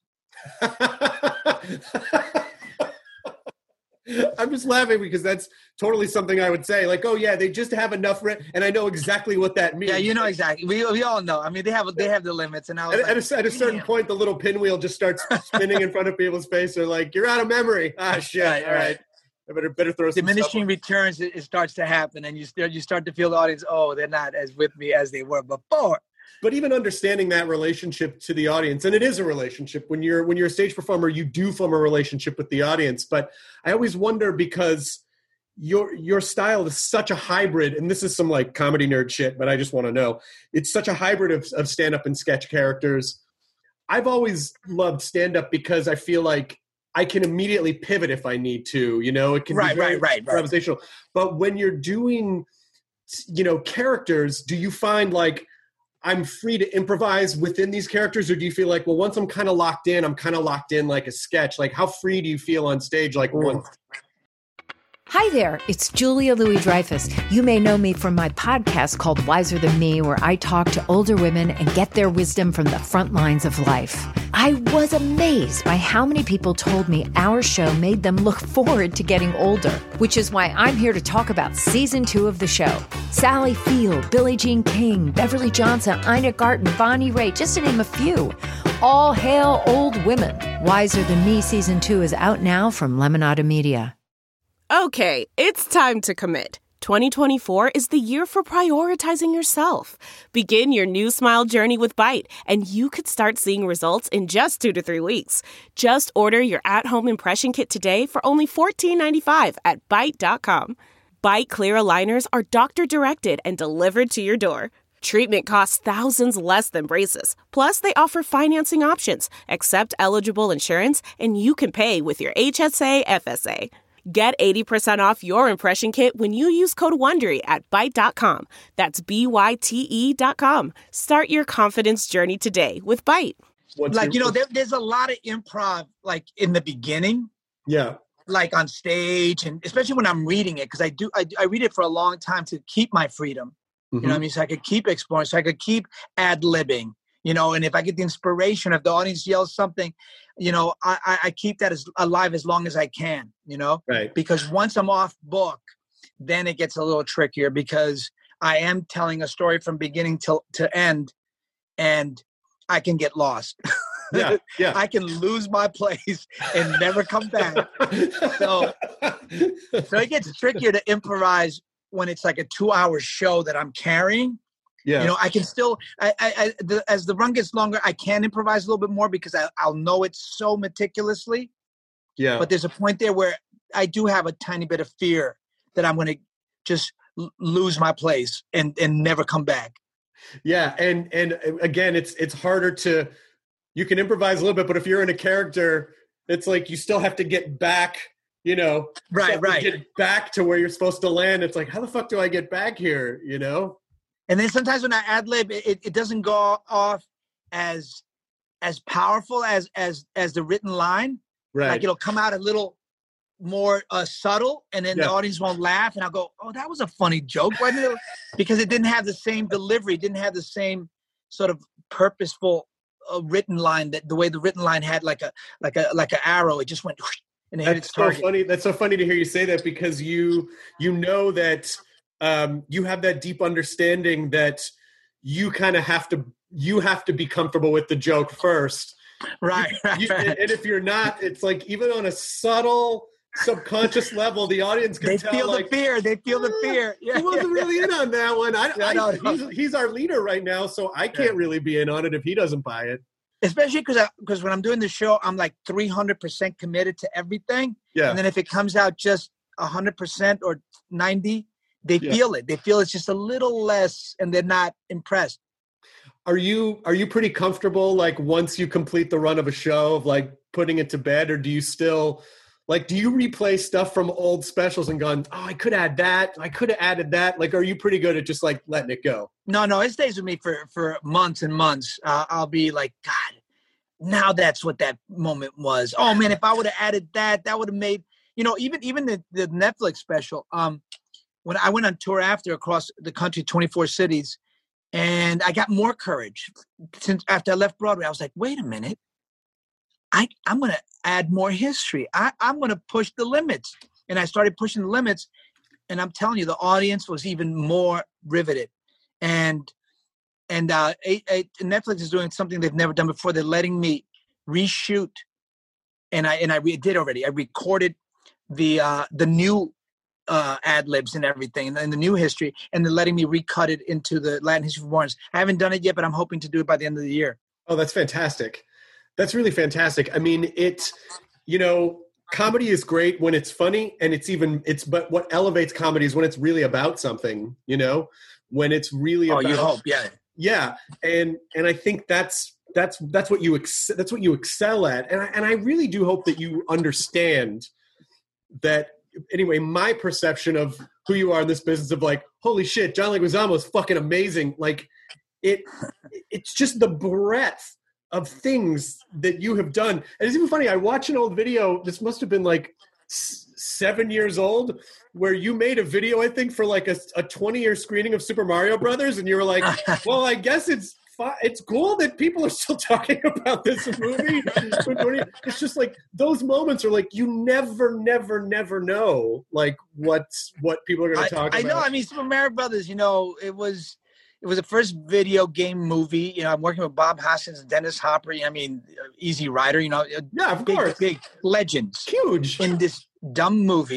I'm just laughing because that's totally something I would say. Like, oh yeah, they just have enough, re-, and I know exactly what that means. Yeah, you know exactly. We we all know. I mean, they have they have the limits, and I was at, like, at, a, at a certain damn. point, the little pinwheel just starts spinning in front of people's face. They're like, "You're out of memory." Ah, shit. Right, all right. right. I better better throw some diminishing stuff returns. It, it starts to happen, and you start you start to feel the audience. Oh, they're not as with me as they were before. But even understanding that relationship to the audience, and it is a relationship. When you're when you're a stage performer, you do form a relationship with the audience. But I always wonder because your your style is such a hybrid, and this is some like comedy nerd shit, but I just want to know. It's such a hybrid of, of stand-up and sketch characters. I've always loved stand-up because I feel like I can immediately pivot if I need to. You know, it can right, be very right, right, improvisational. Right. But when you're doing, you know, characters, do you find like I'm free to improvise within these characters, or do you feel like, well, once I'm kind of locked in, I'm kind of locked in like a sketch? Like, how free do you feel on stage? Like, once? Hi there, it's Julia Louis-Dreyfus. You may know me from my podcast called Wiser Than Me, where I talk to older women and get their wisdom from the front lines of life. I was amazed by how many people told me our show made them look forward to getting older, which is why I'm here to talk about season two of the show. Sally Field, Billie Jean King, Beverly Johnson, Ina Garten, Bonnie Raitt, just to name a few. All hail old women. Wiser Than Me season two is out now from Lemonada Media. Okay, it's time to commit. twenty twenty-four is the year for prioritizing yourself. Begin your new smile journey with Byte, and you could start seeing results in just two to three weeks. Just order your at-home impression kit today for only fourteen ninety-five at byte dot com. Byte clear aligners are doctor-directed and delivered to your door. Treatment costs thousands less than braces. Plus, they offer financing options, accept eligible insurance, and you can pay with your H S A F S A. Get eighty percent off your impression kit when you use code WONDERY at byte dot com. That's B Y T E dot com. Start your confidence journey today with Byte. What's like, your, you know, there, there's a lot of improv, like, in the beginning. Yeah. Like, on stage, and especially when I'm reading it, because I do, I, I read it for a long time to keep my freedom. Mm-hmm. You know what I mean? So I could keep exploring, so I could keep ad-libbing, you know, and if I get the inspiration, if the audience yells something, you know, I, I keep that as alive as long as I can, you know, right? Because once I'm off book, then it gets a little trickier because I am telling a story from beginning till to end, and I can get lost. Yeah, yeah. I can lose my place and never come back. So, so it gets trickier to improvise when it's like a two-hour show that I'm carrying. Yeah. You know, I can still, I, I, I the, as the run gets longer, I can improvise a little bit more because I, I'll know it so meticulously. Yeah. But there's a point there where I do have a tiny bit of fear that I'm going to just l- lose my place and, and never come back. Yeah. And, and again, it's, it's harder to, you can improvise a little bit, but if you're in a character, it's like, you still have to get back, you know, right, right. Get back to where you're supposed to land. It's like, how the fuck do I get back here? You know? And then sometimes when I ad lib, it, it doesn't go off as as powerful as as as the written line. Right. Like it'll come out a little more uh, subtle, and then yeah. the audience won't laugh, and I'll go, "Oh, that was a funny joke," wasn't it? Because it didn't have the same delivery, didn't have the same sort of purposeful uh, written line that the way the written line had like a like a like an arrow. It just went whoosh, and it hit its target. That's so funny. That's so funny to hear you say that because you you know that. Um, you have that deep understanding that you kind of have to you have to be comfortable with the joke first, right? You, right, you, right. And if you're not, it's like even on a subtle subconscious level, the audience can they tell. Feel like, the fear. They feel the fear. Yeah, he wasn't yeah, really yeah. in on that one. I, yeah, I, no, no. He's, he's our leader right now, so I can't yeah. really be in on it if he doesn't buy it. Especially because because when I'm doing the show, I'm like three hundred percent committed to everything. Yeah. And then if it comes out just one hundred percent or ninety, they yeah. feel it. They feel it's just a little less, and they're not impressed. Are you are you pretty comfortable, like, once you complete the run of a show, of, like, putting it to bed? Or do you still, like, do you replay stuff from old specials and gone, oh, I could add that, I could have added that? Like, are you pretty good at just, like, letting it go? No, no, it stays with me for, for months and months. Uh, I'll be like, God, now that's what that moment was. Oh, man, if I would have added that, that would have made, you know, even even the, the Netflix special, um, when I went on tour after across the country, twenty-four cities, and I got more courage since after I left Broadway. I was like, wait a minute, I, I'm going to add more history. I, I'm going to push the limits. And I started pushing the limits, and I'm telling you, the audience was even more riveted. And and uh, a, a, Netflix is doing something they've never done before. They're letting me reshoot, and I and I re- did already. I recorded the uh, the new uh, ad libs and everything, and, and the new history, and they're letting me recut it into the Latin History for Morons. I haven't done it yet, but I'm hoping to do it by the end of the year. Oh, that's fantastic. That's really fantastic. I mean, it, you know, comedy is great when it's funny, and it's even, it's, but what elevates comedy is when it's really about something, you know, when it's really oh, about. you hope, yeah. Yeah. And, and I think that's, that's, that's what you, ex- that's what you excel at. And I, and I really do hope that you understand that. Anyway, my perception of who you are in this business of, like, holy shit, John Leguizamo is fucking amazing. Like, it, it's just the breadth of things that you have done. And it's even funny. I watched an old video. This must have been like s- seven years old, where you made a video, I think, for like a, a twenty year screening of Super Mario Brothers. And you were like, well, I guess it's, it's cool that people are still talking about this movie. It's just like those moments are like, you never, never, never know, like, what's what people are going to talk I, about. I know. I mean, Super Mario Brothers, you know, it was it was the first video game movie. You know, I'm working with Bob Hoskins and Dennis Hopper. I mean, Easy Rider, you know. Yeah, of big, course. Big legends. Huge. In this dumb movie.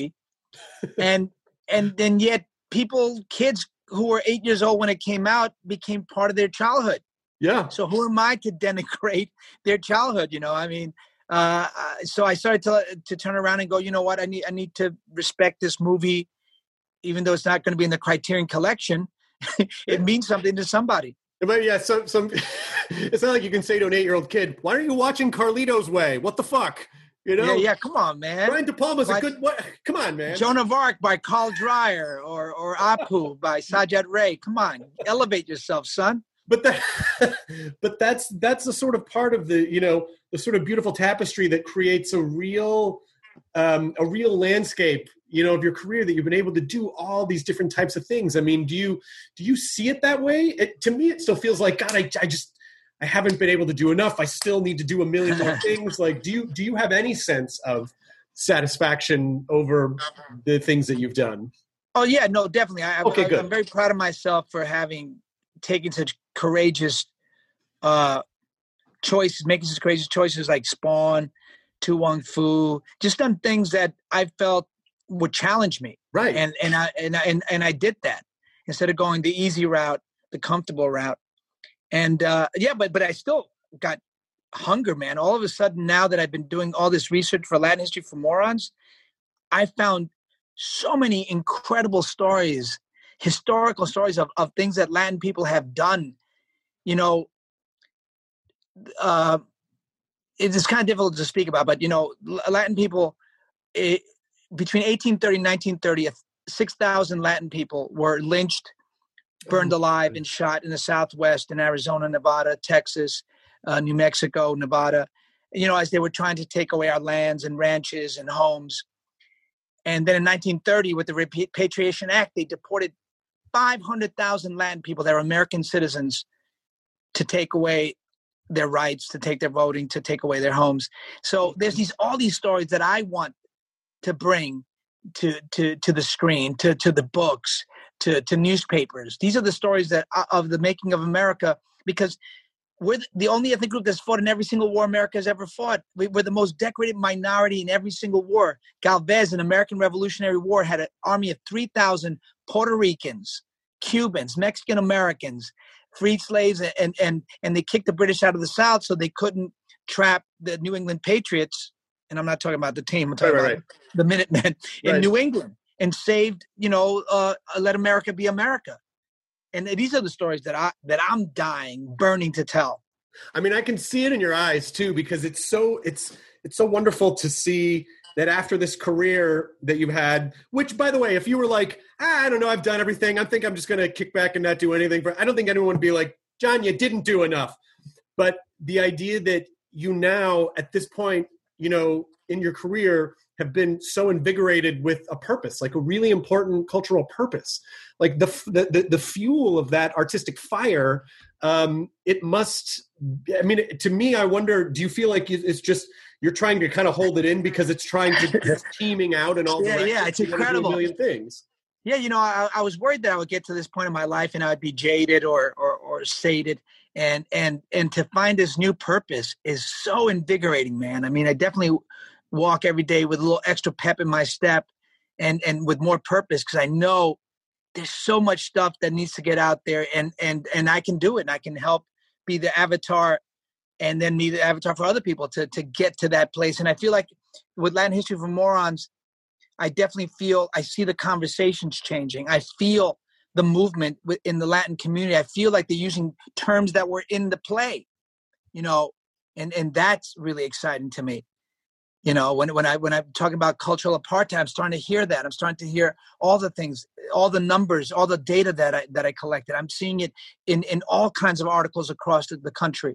and and then yet people, kids who were eight years old when it came out became part of their childhood. Yeah. So who am I to denigrate their childhood? You know, I mean, uh, so I started to to turn around and go, you know what, I need I need to respect this movie, even though it's not going to be in the Criterion Collection. It means something to somebody. But yeah, some some. It's not like you can say to an eight-year-old kid, "Why aren't you watching Carlito's Way?" What the fuck, you know? Yeah, yeah. Come on, man. Brian De Palma's Like, a good. What? Come on, man. Joan of Arc by Carl Dreyer, or or Apu by Sajad Ray. Come on, elevate yourself, son. But that, but that's that's the sort of part of the you know the sort of beautiful tapestry that creates a real um, a real landscape, you know, of your career, that you've been able to do all these different types of things. I mean, do you do you see it that way? It, to me, it still feels like, God, I, I just I haven't been able to do enough. I still need to do a million more things. Like, do you do you have any sense of satisfaction over the things that you've done? Oh yeah, no, definitely. I, Okay, I, good. I'm very proud of myself for having taken such courageous uh, choices, making such courageous choices like Spawn, To Wong Fu, just done things that I felt would challenge me. Right. And and I and I, and, and I did that instead of going the easy route, the comfortable route. And uh, yeah, but but I still got hunger, man. All of a sudden, now that I've been doing all this research for Latin History for Morons, I found so many incredible stories, historical stories of, of things that Latin people have done. You know, uh, it's kind of difficult to speak about, but, you know, Latin people, it, between eighteen thirty and nineteen thirty, six thousand Latin people were lynched, burned alive, and shot in the Southwest, in Arizona, Nevada, Texas, uh, New Mexico, Nevada, you know, as they were trying to take away our lands and ranches and homes. And then in nineteen thirty, with the Repatriation Act, they deported five hundred thousand Latin people that were American citizens to take away their rights, to take their voting, to take away their homes. So there's these all these stories that I want to bring to to to the screen, to to the books, to to newspapers. These are the stories that of the making of America, because we're the only ethnic group that's fought in every single war America has ever fought. We're the most decorated minority in every single war. Galvez, in American Revolutionary War, had an army of three thousand Puerto Ricans, Cubans, Mexican Americans, freed slaves, and and and they kicked the British out of the South so they couldn't trap the New England Patriots. And I'm not talking about the team. I'm talking Right, about right, right. the Minutemen in Right. New England, and saved, you know, uh, let America be America. And these are the stories that I that I'm dying, burning to tell. I mean, I can see it in your eyes too, because it's so it's it's so wonderful to see that after this career that you've had, which, by the way, if you were like, ah, I don't know, I've done everything, I think I'm just going to kick back and not do anything. For, I don't think anyone would be like, John, you didn't do enough. But the idea that you now, at this point, you know, in your career, have been so invigorated with a purpose, like a really important cultural purpose, like the the the, the fuel of that artistic fire. Um, it must. I mean, to me, I wonder. Do you feel like it's just you're trying to kind of hold it in because it's trying to it's teaming out in all Yeah, directions? yeah, it's You wanna do incredible. A million things. Yeah, you know, I, I was worried that I would get to this point in my life and I would be jaded or or, or sated, and and and to find this new purpose is so invigorating, man. I mean, I definitely walk every day with a little extra pep in my step, and and with more purpose, because I know there's so much stuff that needs to get out there, and and and I can do it, and I can help be the avatar, and then be the avatar for other people to to get to that place. And I feel like with Latin History for Morons, I definitely feel, I see the conversations changing. I feel the movement in the Latin community. I feel like they're using terms that were in the play, you know, and, and that's really exciting to me. You know, when, when I, when I'm talking about cultural apartheid, I'm starting to hear that. I'm starting to hear all the things, all the numbers, all the data that I, that I collected. I'm seeing it in, in all kinds of articles across the, the country.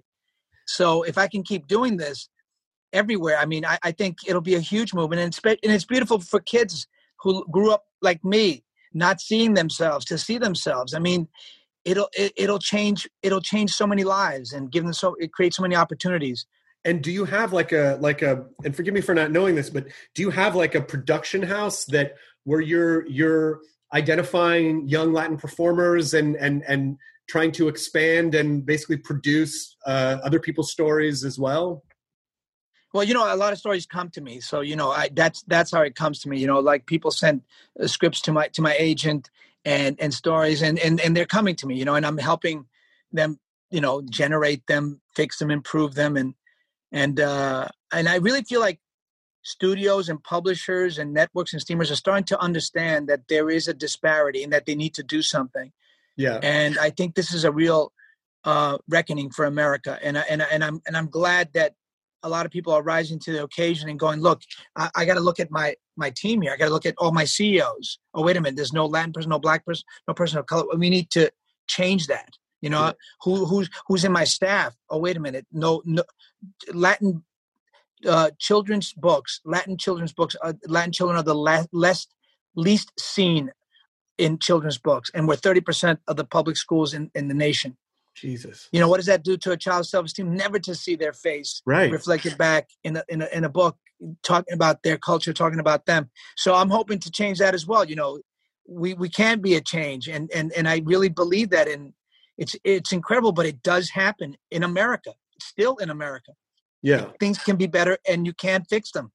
So if I can keep doing this everywhere, I mean, I, I think it'll be a huge movement, and it's, and it's beautiful for kids who grew up like me, not seeing themselves, to see themselves. I mean, it'll it, it'll change it'll change so many lives and give them so it creates so many opportunities. And do you have like a like a and forgive me for not knowing this, but do you have like a production house that where you're you're identifying young Latin performers and and and trying to expand and basically produce uh, other people's stories as well? Well, you know, a lot of stories come to me. So, you know, I, that's that's how it comes to me. You know, like people send uh, scripts to my to my agent and and stories and, and and they're coming to me, you know, and I'm helping them, you know, generate them, fix them, improve them. And and uh, and I really feel like studios and publishers and networks and streamers are starting to understand that there is a disparity and that they need to do something. Yeah. And I think this is a real uh, reckoning for America. And, I, and, I, and I'm and I'm glad that a lot of people are rising to the occasion and going, look, I, I got to look at my my team here. I got to look at all my C E Os. Oh, wait a minute. There's no Latin person, no black person, no person of color. We need to change that. You know, yeah. who who's who's in my staff? Oh, wait a minute. No, no Latin uh, children's books. Latin children's books. Uh, Latin children are the la- less least seen in children's books, and we're thirty percent of the public schools in, in the nation. Jesus. You know, what does that do to a child's self-esteem? Never to see their face right. reflected back in a, in a in a book talking about their culture, talking about them. So I'm hoping to change that as well. You know, we, we can be a change. And, and, and I really believe that. And it's, it's incredible, but it does happen in America, still in America. Yeah. Things can be better and you can fix them.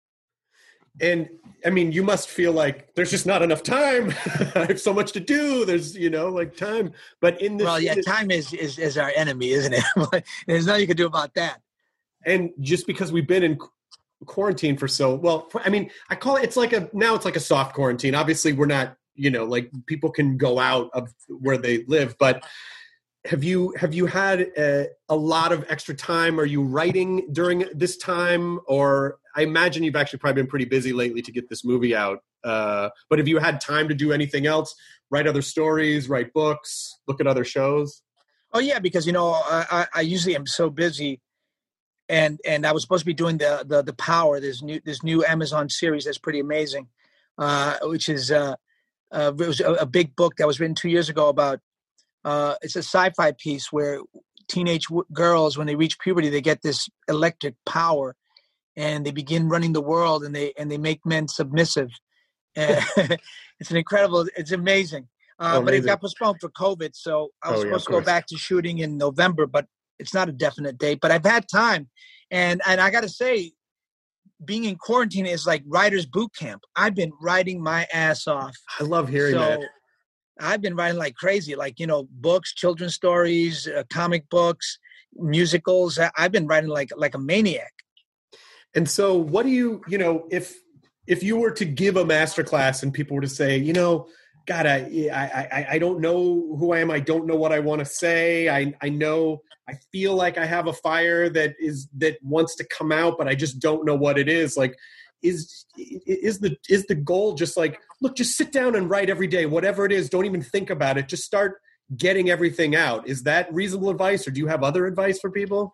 And I mean, you must feel like there's just not enough time. I have so much to do. There's, you know, like time. But in this, well, yeah, time is is, is our enemy, isn't it? There's nothing you can do about that. And just because we've been in quarantine for so well, I mean, I call it. It's like a now it's like a soft quarantine. Obviously, we're not, you know, like people can go out of where they live, but. Have you have you had a, a lot of extra time? Are you writing during this time? Or I imagine you've actually probably been pretty busy lately to get this movie out. Uh, but have you had time to do anything else? Write other stories, write books, look at other shows? Oh, yeah, because, you know, I, I usually am so busy. And and I was supposed to be doing the the, the Power, this new this new Amazon series that's pretty amazing, uh, which is uh, uh, it was a, a big book that was written two years ago about Uh, it's a sci-fi piece where teenage w- girls, when they reach puberty, they get this electric power, and they begin running the world, and they and they make men submissive. And it's an incredible, it's amazing. Uh, oh, but amazing. it got postponed for COVID, so I was oh, supposed yeah, to go back to shooting in November, but it's not a definite date. But I've had time, and and I got to say, being in quarantine is like writer's boot camp. I've been writing my ass off. I love hearing so, that. I've been writing like crazy, like, you know, books, children's stories, uh, comic books, musicals. I've been writing like like a maniac. And so what do you, you know, if if you were to give a masterclass and people were to say, you know, God, I I I don't know who I am. I don't know what I want to say. I I know I feel like I have a fire that is that wants to come out, but I just don't know what it is. Like, is is the is the goal just like, look, just sit down and write every day, whatever it is, don't even think about it, just start getting everything out? Is that reasonable advice, or do you have other advice for people?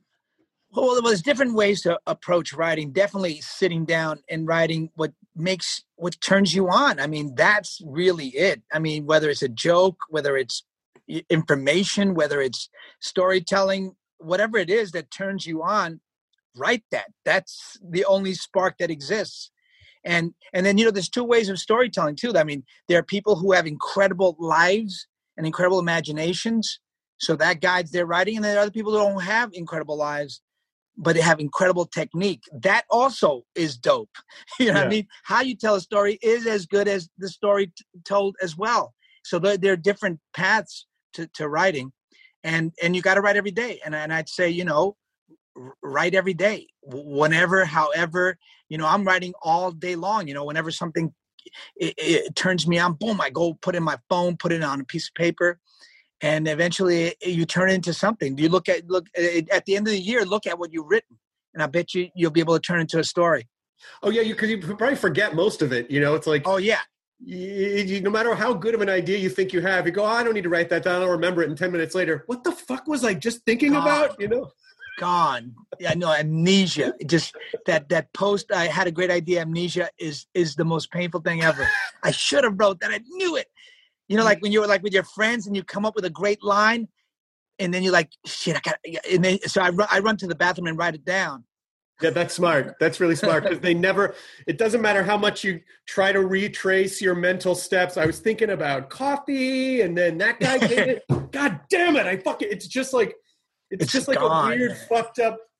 Well, there's different ways to approach writing. Definitely sitting down and writing what makes what turns you on. I mean, that's really it. I mean, whether it's a joke, whether it's information, whether it's storytelling, whatever it is that turns you on, write that. That's the only spark that exists. And and then, you know, there's two ways of storytelling too. I mean, there are people who have incredible lives and incredible imaginations, so that guides their writing. And then there are other people who don't have incredible lives, but they have incredible technique. That also is dope. You know yeah. what I mean? How you tell a story is as good as the story t- told as well. So there, there are different paths to, to writing, and and you got to write every day. And and I'd say, you know, write every day, whenever, however, you know, I'm writing all day long. You know, whenever something it, it turns me on, boom, I go put it in my phone, put it on a piece of paper, and eventually you turn it into something. You look at look at the end of the year, look at what you've written, and I bet you you'll be able to turn it into a story. Oh yeah, because you, you probably forget most of it. You know, it's like, oh yeah. You, you, no matter how good of an idea you think you have, you go, oh, I don't need to write that down. I'll remember it. And ten minutes later, what the fuck was I just thinking God. about? You know. Gone. Yeah, no, amnesia. Just that that post, I had a great idea. Amnesia is is the most painful thing ever. I should have wrote that. I knew it. You know, like when you were like with your friends and you come up with a great line, and then you're like, shit, I got. And then so I run, I run to the bathroom and write it down. Yeah, that's smart. That's really smart, because they never. It doesn't matter how much you try to retrace your mental steps. I was thinking about coffee, and then that guy did it. God damn it! I fucking. It's just like. It's, it's just like gone. a weird, fucked up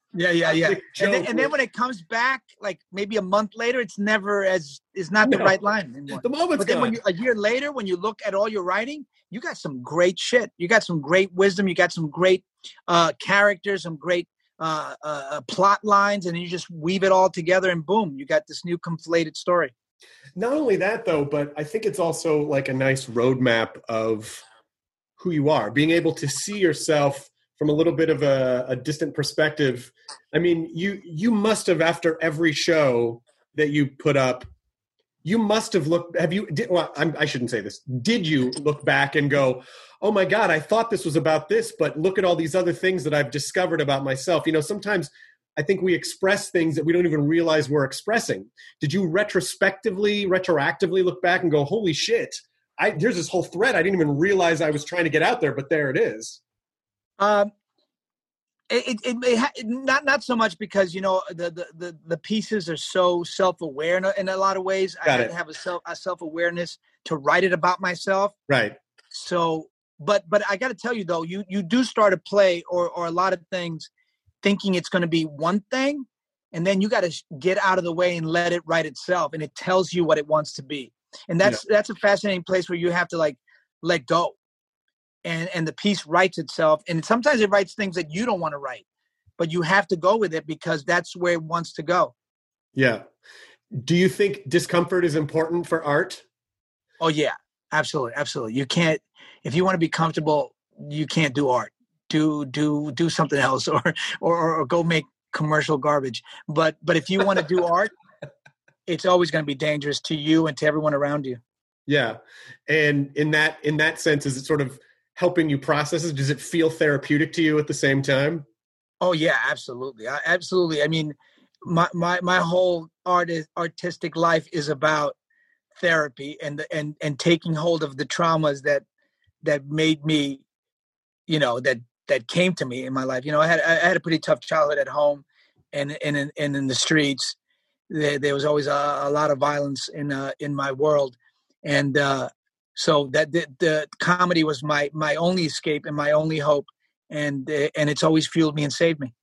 Yeah, yeah, yeah. And then, and then when it comes back, like maybe a month later, it's never as is not the No. right line anymore. The moment's but then gone. when you, a year later, when you look at all your writing, you got some great shit. You got some great wisdom. You got some great uh, characters, some great uh, uh, plot lines, and you just weave it all together, and boom, you got this new conflated story. Not only that, though, but I think it's also like a nice roadmap of who you are, being able to see yourself from a little bit of a, a distant perspective. I mean, you you must have, after every show that you put up, you must have looked, have you, did, well, I'm, I shouldn't say this. Did you look back and go, oh my God, I thought this was about this, but look at all these other things that I've discovered about myself. You know, sometimes I think we express things that we don't even realize we're expressing. Did you retrospectively, retroactively look back and go, holy shit, I, there's this whole thread I didn't even realize I was trying to get out there, but there it is. Um, it, it, it, it not not so much because, you know, the the the, the pieces are so self-aware in a, in a lot of ways. Got I had it. to have a self a self-awareness to write it about myself. Right. So, but but I got to tell you though, you you do start a play or or a lot of things thinking it's going to be one thing, and then you got to get out of the way and let it write itself, and it tells you what it wants to be. And that's yeah. that's a fascinating place where you have to like let go. And and the piece writes itself. And sometimes it writes things that you don't want to write, but you have to go with it because that's where it wants to go. Yeah. Do you think discomfort is important for art? Oh, yeah, absolutely. Absolutely. You can't, if you want to be comfortable, you can't do art. Do, do, do something else or, or, or go make commercial garbage. But, but if you want to do art, it's always going to be dangerous to you and to everyone around you. Yeah. And in that, in that sense, is it sort of helping you process it? Does it feel therapeutic to you at the same time? Oh yeah, absolutely. I, absolutely. I mean, my, my, my whole art artistic life is about therapy and, and, and taking hold of the traumas that, that made me, you know, that, that came to me in my life. You know, I had, I had a pretty tough childhood at home and, and, and, and in the streets. There, there was always a, a lot of violence in, uh, in my world. And, uh, So that the, the comedy was my my only escape and my only hope, and uh, and it's always fueled me and saved me.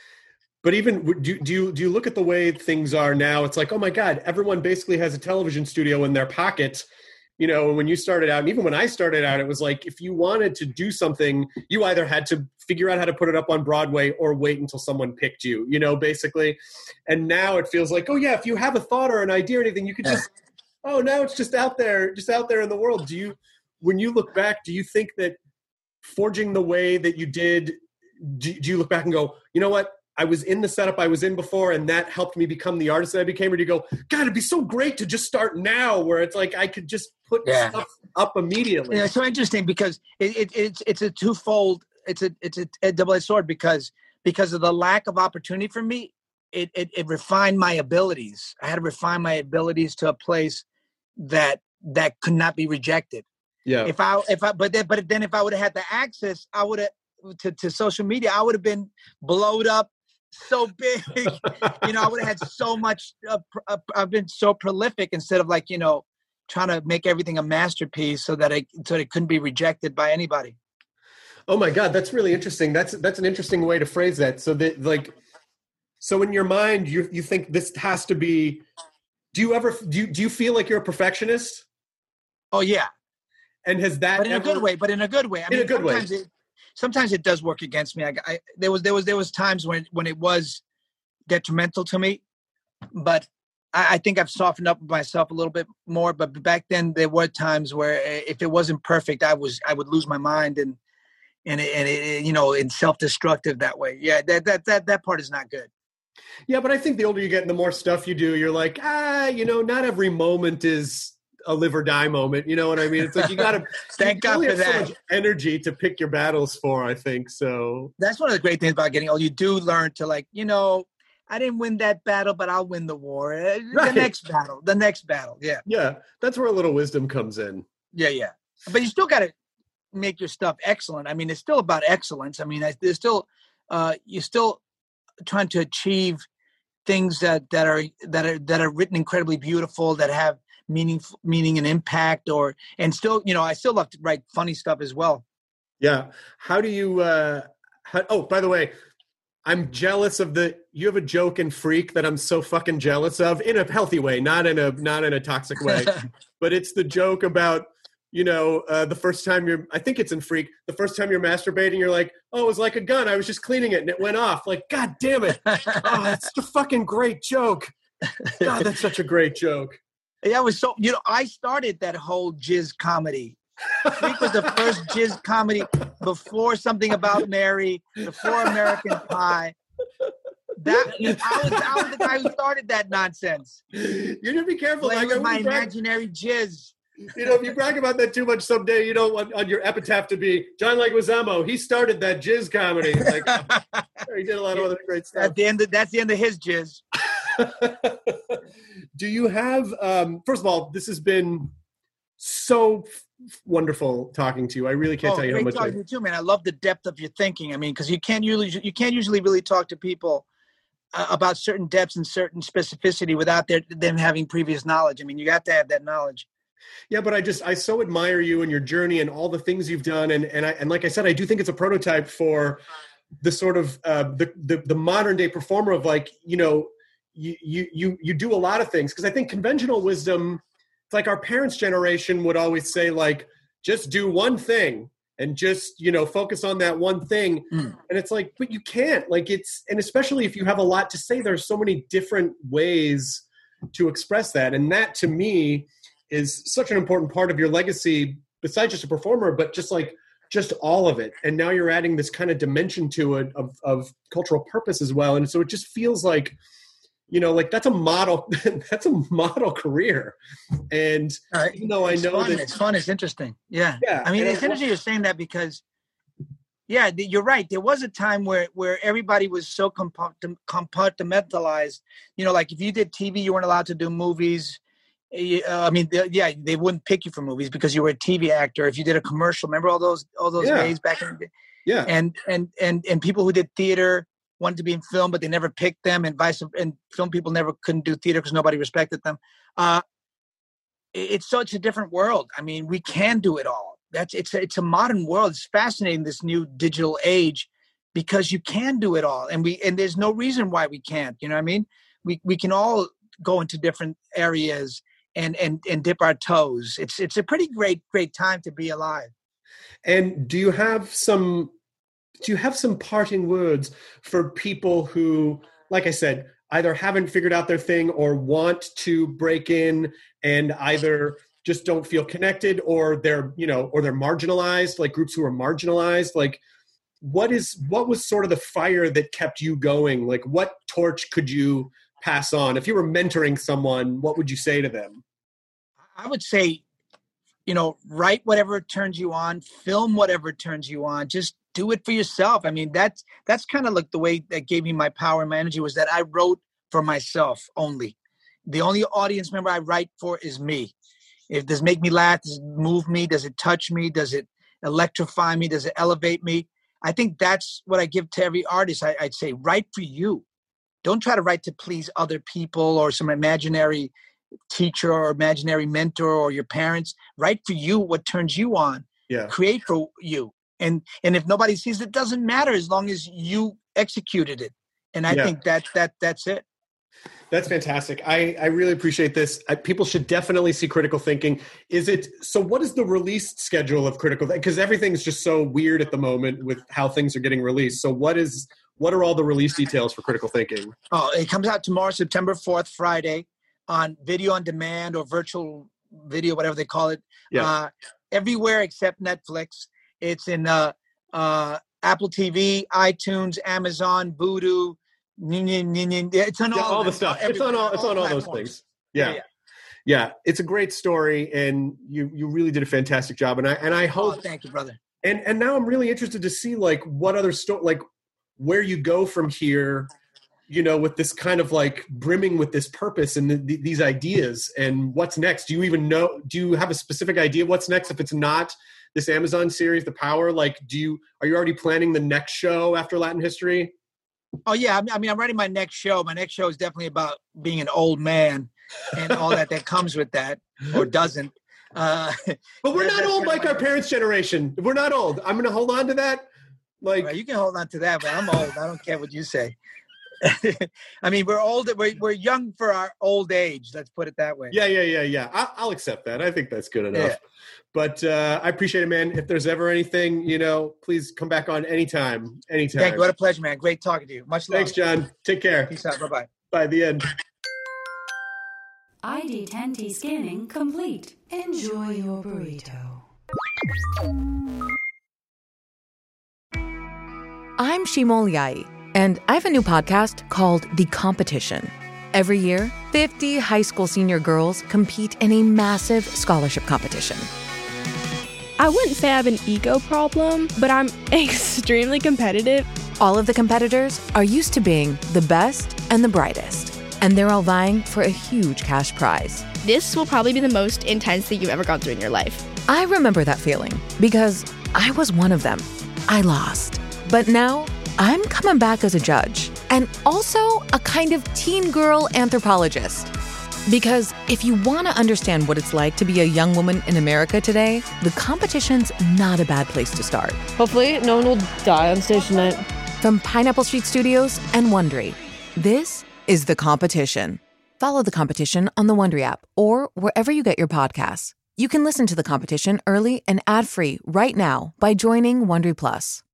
But even do do you do you look at the way things are now? It's like, oh my God, everyone basically has a television studio in their pocket. You know, when you started out, and even when I started out, it was like if you wanted to do something, you either had to figure out how to put it up on Broadway or wait until someone picked you. You know, basically. And now it feels like, oh yeah, if you have a thought or an idea or anything, you could just. Oh, now it's just out there, just out there in the world. Do you, when you look back, do you think that forging the way that you did, do, do you look back and go, you know what? I was in the setup I was in before, and that helped me become the artist that I became? Or do you go, God, it'd be so great to just start now, where it's like I could just put yeah. stuff up immediately? Yeah, it's so interesting because it, it, it's it's a twofold, it's a it's a, a double-edged sword because because of the lack of opportunity for me, it, it it refined my abilities. I had to refine my abilities to a place that that could not be rejected. Yeah. If I if I but then but then if I would have had the access, I would have to, to social media, I would have been blowed up so big. You know, I would have had so much. Uh, uh, I've been so prolific instead of like you know trying to make everything a masterpiece so that I so that it couldn't be rejected by anybody. Oh my God, that's really interesting. That's that's an interesting way to phrase that. So that like, so in your mind, you you think this has to be. Do you ever do you, do you feel like you're a perfectionist? Oh yeah, and has that but in ever, a good way? But in a good way. I in mean, a good way. It, sometimes it does work against me. I, I there was there was there was times when when it was detrimental to me, but I, I think I've softened up myself a little bit more. But back then, there were times where if it wasn't perfect, I was I would lose my mind and and it, and it, you know, and self-destructive that way. Yeah, that that that that part is not good. Yeah, but I think the older you get and the more stuff you do, you're like, ah, you know, not every moment is a live or die moment. You know what I mean? It's like you got to thank God for that. So much energy to pick your battles for, I think. So that's one of the great things about getting old. You do learn to like, you know, I didn't win that battle, but I'll win the war. Right. The next battle, the next battle. Yeah. Yeah. That's where a little wisdom comes in. Yeah. Yeah. But you still got to make your stuff excellent. I mean, it's still about excellence. I mean, there's still, uh, you still, trying to achieve things that, that are that are that are written incredibly beautiful, that have meaning meaning and impact, or and still, you know, I still love to write funny stuff as well. Yeah. How do you? Uh, how, oh, by the way, I'm jealous of the, you have a joke in Freak that I'm so fucking jealous of, in a healthy way, not in a, not in a toxic way, but it's the joke about, you know, uh, the first time you're, I think it's in Freak, the first time you're masturbating, you're like, oh, it was like a gun. I was just cleaning it and it went off. Like, God damn it. Oh, that's a fucking great joke. God, that's such a great joke. Yeah, it was so, you know, I started that whole jizz comedy. Freak was the first jizz comedy before Something About Mary, before American Pie. That I was, I was the guy who started that nonsense. You need to be careful. Play like, with my brag, imaginary jizz. You know, if you brag about that too much someday, you don't want on your epitaph to be John Leguizamo. He started that jizz comedy. Like, he did a lot of other great stuff. At the end of, that's the end of his jizz. Do you have? Um, first of all, this has been so wonderful talking to you. I really can't oh, tell you how much. Great talking to you too, man. I love the depth of your thinking. I mean, because you can't usually you can't usually really talk to people uh, about certain depths and certain specificity without their, them having previous knowledge. I mean, you got to have that knowledge. Yeah, but I just I so admire you and your journey and all the things you've done, and and I and like I said, I do think it's a prototype for the sort of uh, the, the the modern day performer of, like, you know, you you you you do a lot of things, because I think conventional wisdom. It's like our parents' generation would always say, like, just do one thing and just, you know, focus on that one thing. Mm. And it's like, but you can't. Like, it's, and especially if you have a lot to say, there's so many different ways to express that. And that, to me, is such an important part of your legacy, besides just a performer, but just like, just all of it. And now you're adding this kind of dimension to it of, of cultural purpose as well. And so it just feels like, you know, like that's a model, that's a model career. And uh, you know, I know fun. that it's fun. It's interesting. Yeah. Yeah. I mean, and it's interesting you're saying that, because yeah, you're right. There was a time where, where everybody was so compartmentalized, you know, like if you did T V, you weren't allowed to do movies. Uh, I mean, they, yeah, they wouldn't pick you for movies because you were a T V actor. If you did a commercial, remember all those, all those yeah. days back in the day? Yeah. And, and, and, and people who did theater wanted to be in film, but they never picked them, and vice and film people never couldn't do theater because nobody respected them. Uh, it, it's such a different world. I mean, we can do it all. That's it's a, it's a modern world. It's fascinating, this new digital age, because you can do it all, and we and there's no reason why we can't. You know what I mean? We we can all go into different areas and and and dip our toes. It's it's a pretty great great time to be alive. And do you have some? Do you have some parting words for people who, like I said, either haven't figured out their thing or want to break in and either just don't feel connected, or they're, you know, or they're marginalized, like groups who are marginalized? Like, what is, what was sort of the fire that kept you going? Like, what torch could you pass on? If you were mentoring someone, what would you say to them? I would say, you know, write whatever turns you on, film whatever turns you on, just do it for yourself. I mean, that's that's kind of like the way that gave me my power and my energy, was that I wrote for myself only. The only audience member I write for is me. If does it make me laugh, does it move me, does it touch me, does it electrify me, does it elevate me? I think that's what I give to every artist. I, I'd say, write for you. Don't try to write to please other people or some imaginary teacher or imaginary mentor or your parents. Write for you what turns you on. Yeah. Create for you. And and if nobody sees it, it doesn't matter, as long as you executed it. And I yeah. think that that that's it. That's fantastic. I, I really appreciate this. I, people should definitely see Critical Thinking. Is it, so what is the release schedule of Critical Thinking? Because everything's just so weird at the moment with how things are getting released. So what is, what are all the release details for Critical Thinking? Oh, it comes out tomorrow, September fourth, Friday, on video on demand or virtual video, whatever they call it. Yeah. Uh, everywhere except Netflix. It's in uh, uh, Apple T V, iTunes, Amazon, Vudu. It's on yeah, all, all the stuff. It's on all. It's on all those things. Yeah. yeah, yeah, yeah. It's a great story, and you you really did a fantastic job. And I and I hope. Oh, thank you, brother. And and now I'm really interested to see like what other story, like where you go from here. You know, with this kind of like brimming with this purpose and the, the, these ideas, and what's next? Do you even know? Do you have a specific idea what's next? If it's not this Amazon series, The Power, like, do you are you already planning the next show after Latin History? Oh yeah, I mean, I'm writing my next show. My next show is definitely about being an old man and all that that comes with that, or doesn't. Uh, but we're that, not old like our parents' generation. We're not old. I'm going to hold on to that. Like, right, you can hold on to that, but I'm old. I don't care what you say. I mean, we're old. We're, we're young for our old age. Let's put it that way. Yeah, yeah, yeah, yeah. I, I'll accept that. I think that's good enough. Yeah. But uh, I appreciate it, man. If there's ever anything, you know, please come back on anytime. Anytime. Thank you. What a pleasure, man. Great talking to you. Much love. Thanks, John. Take care. Peace out. Bye-bye. Bye. The end. I D ten T scanning complete. Enjoy your burrito. I'm Shimol Yai, and I have a new podcast called The Competition. Every year, fifty high school senior girls compete in a massive scholarship competition. I wouldn't say I have an ego problem, but I'm extremely competitive. All of the competitors are used to being the best and the brightest, and they're all vying for a huge cash prize. This will probably be the most intense thing you've ever gone through in your life. I remember that feeling because I was one of them. I lost. But now, I'm coming back as a judge and also a kind of teen girl anthropologist. Because if you want to understand what it's like to be a young woman in America today, the competition's not a bad place to start. Hopefully, no one will die on stage tonight. From Pineapple Street Studios and Wondery, this is The Competition. Follow The Competition on the Wondery app or wherever you get your podcasts. You can listen to The Competition early and ad-free right now by joining Wondery Plus.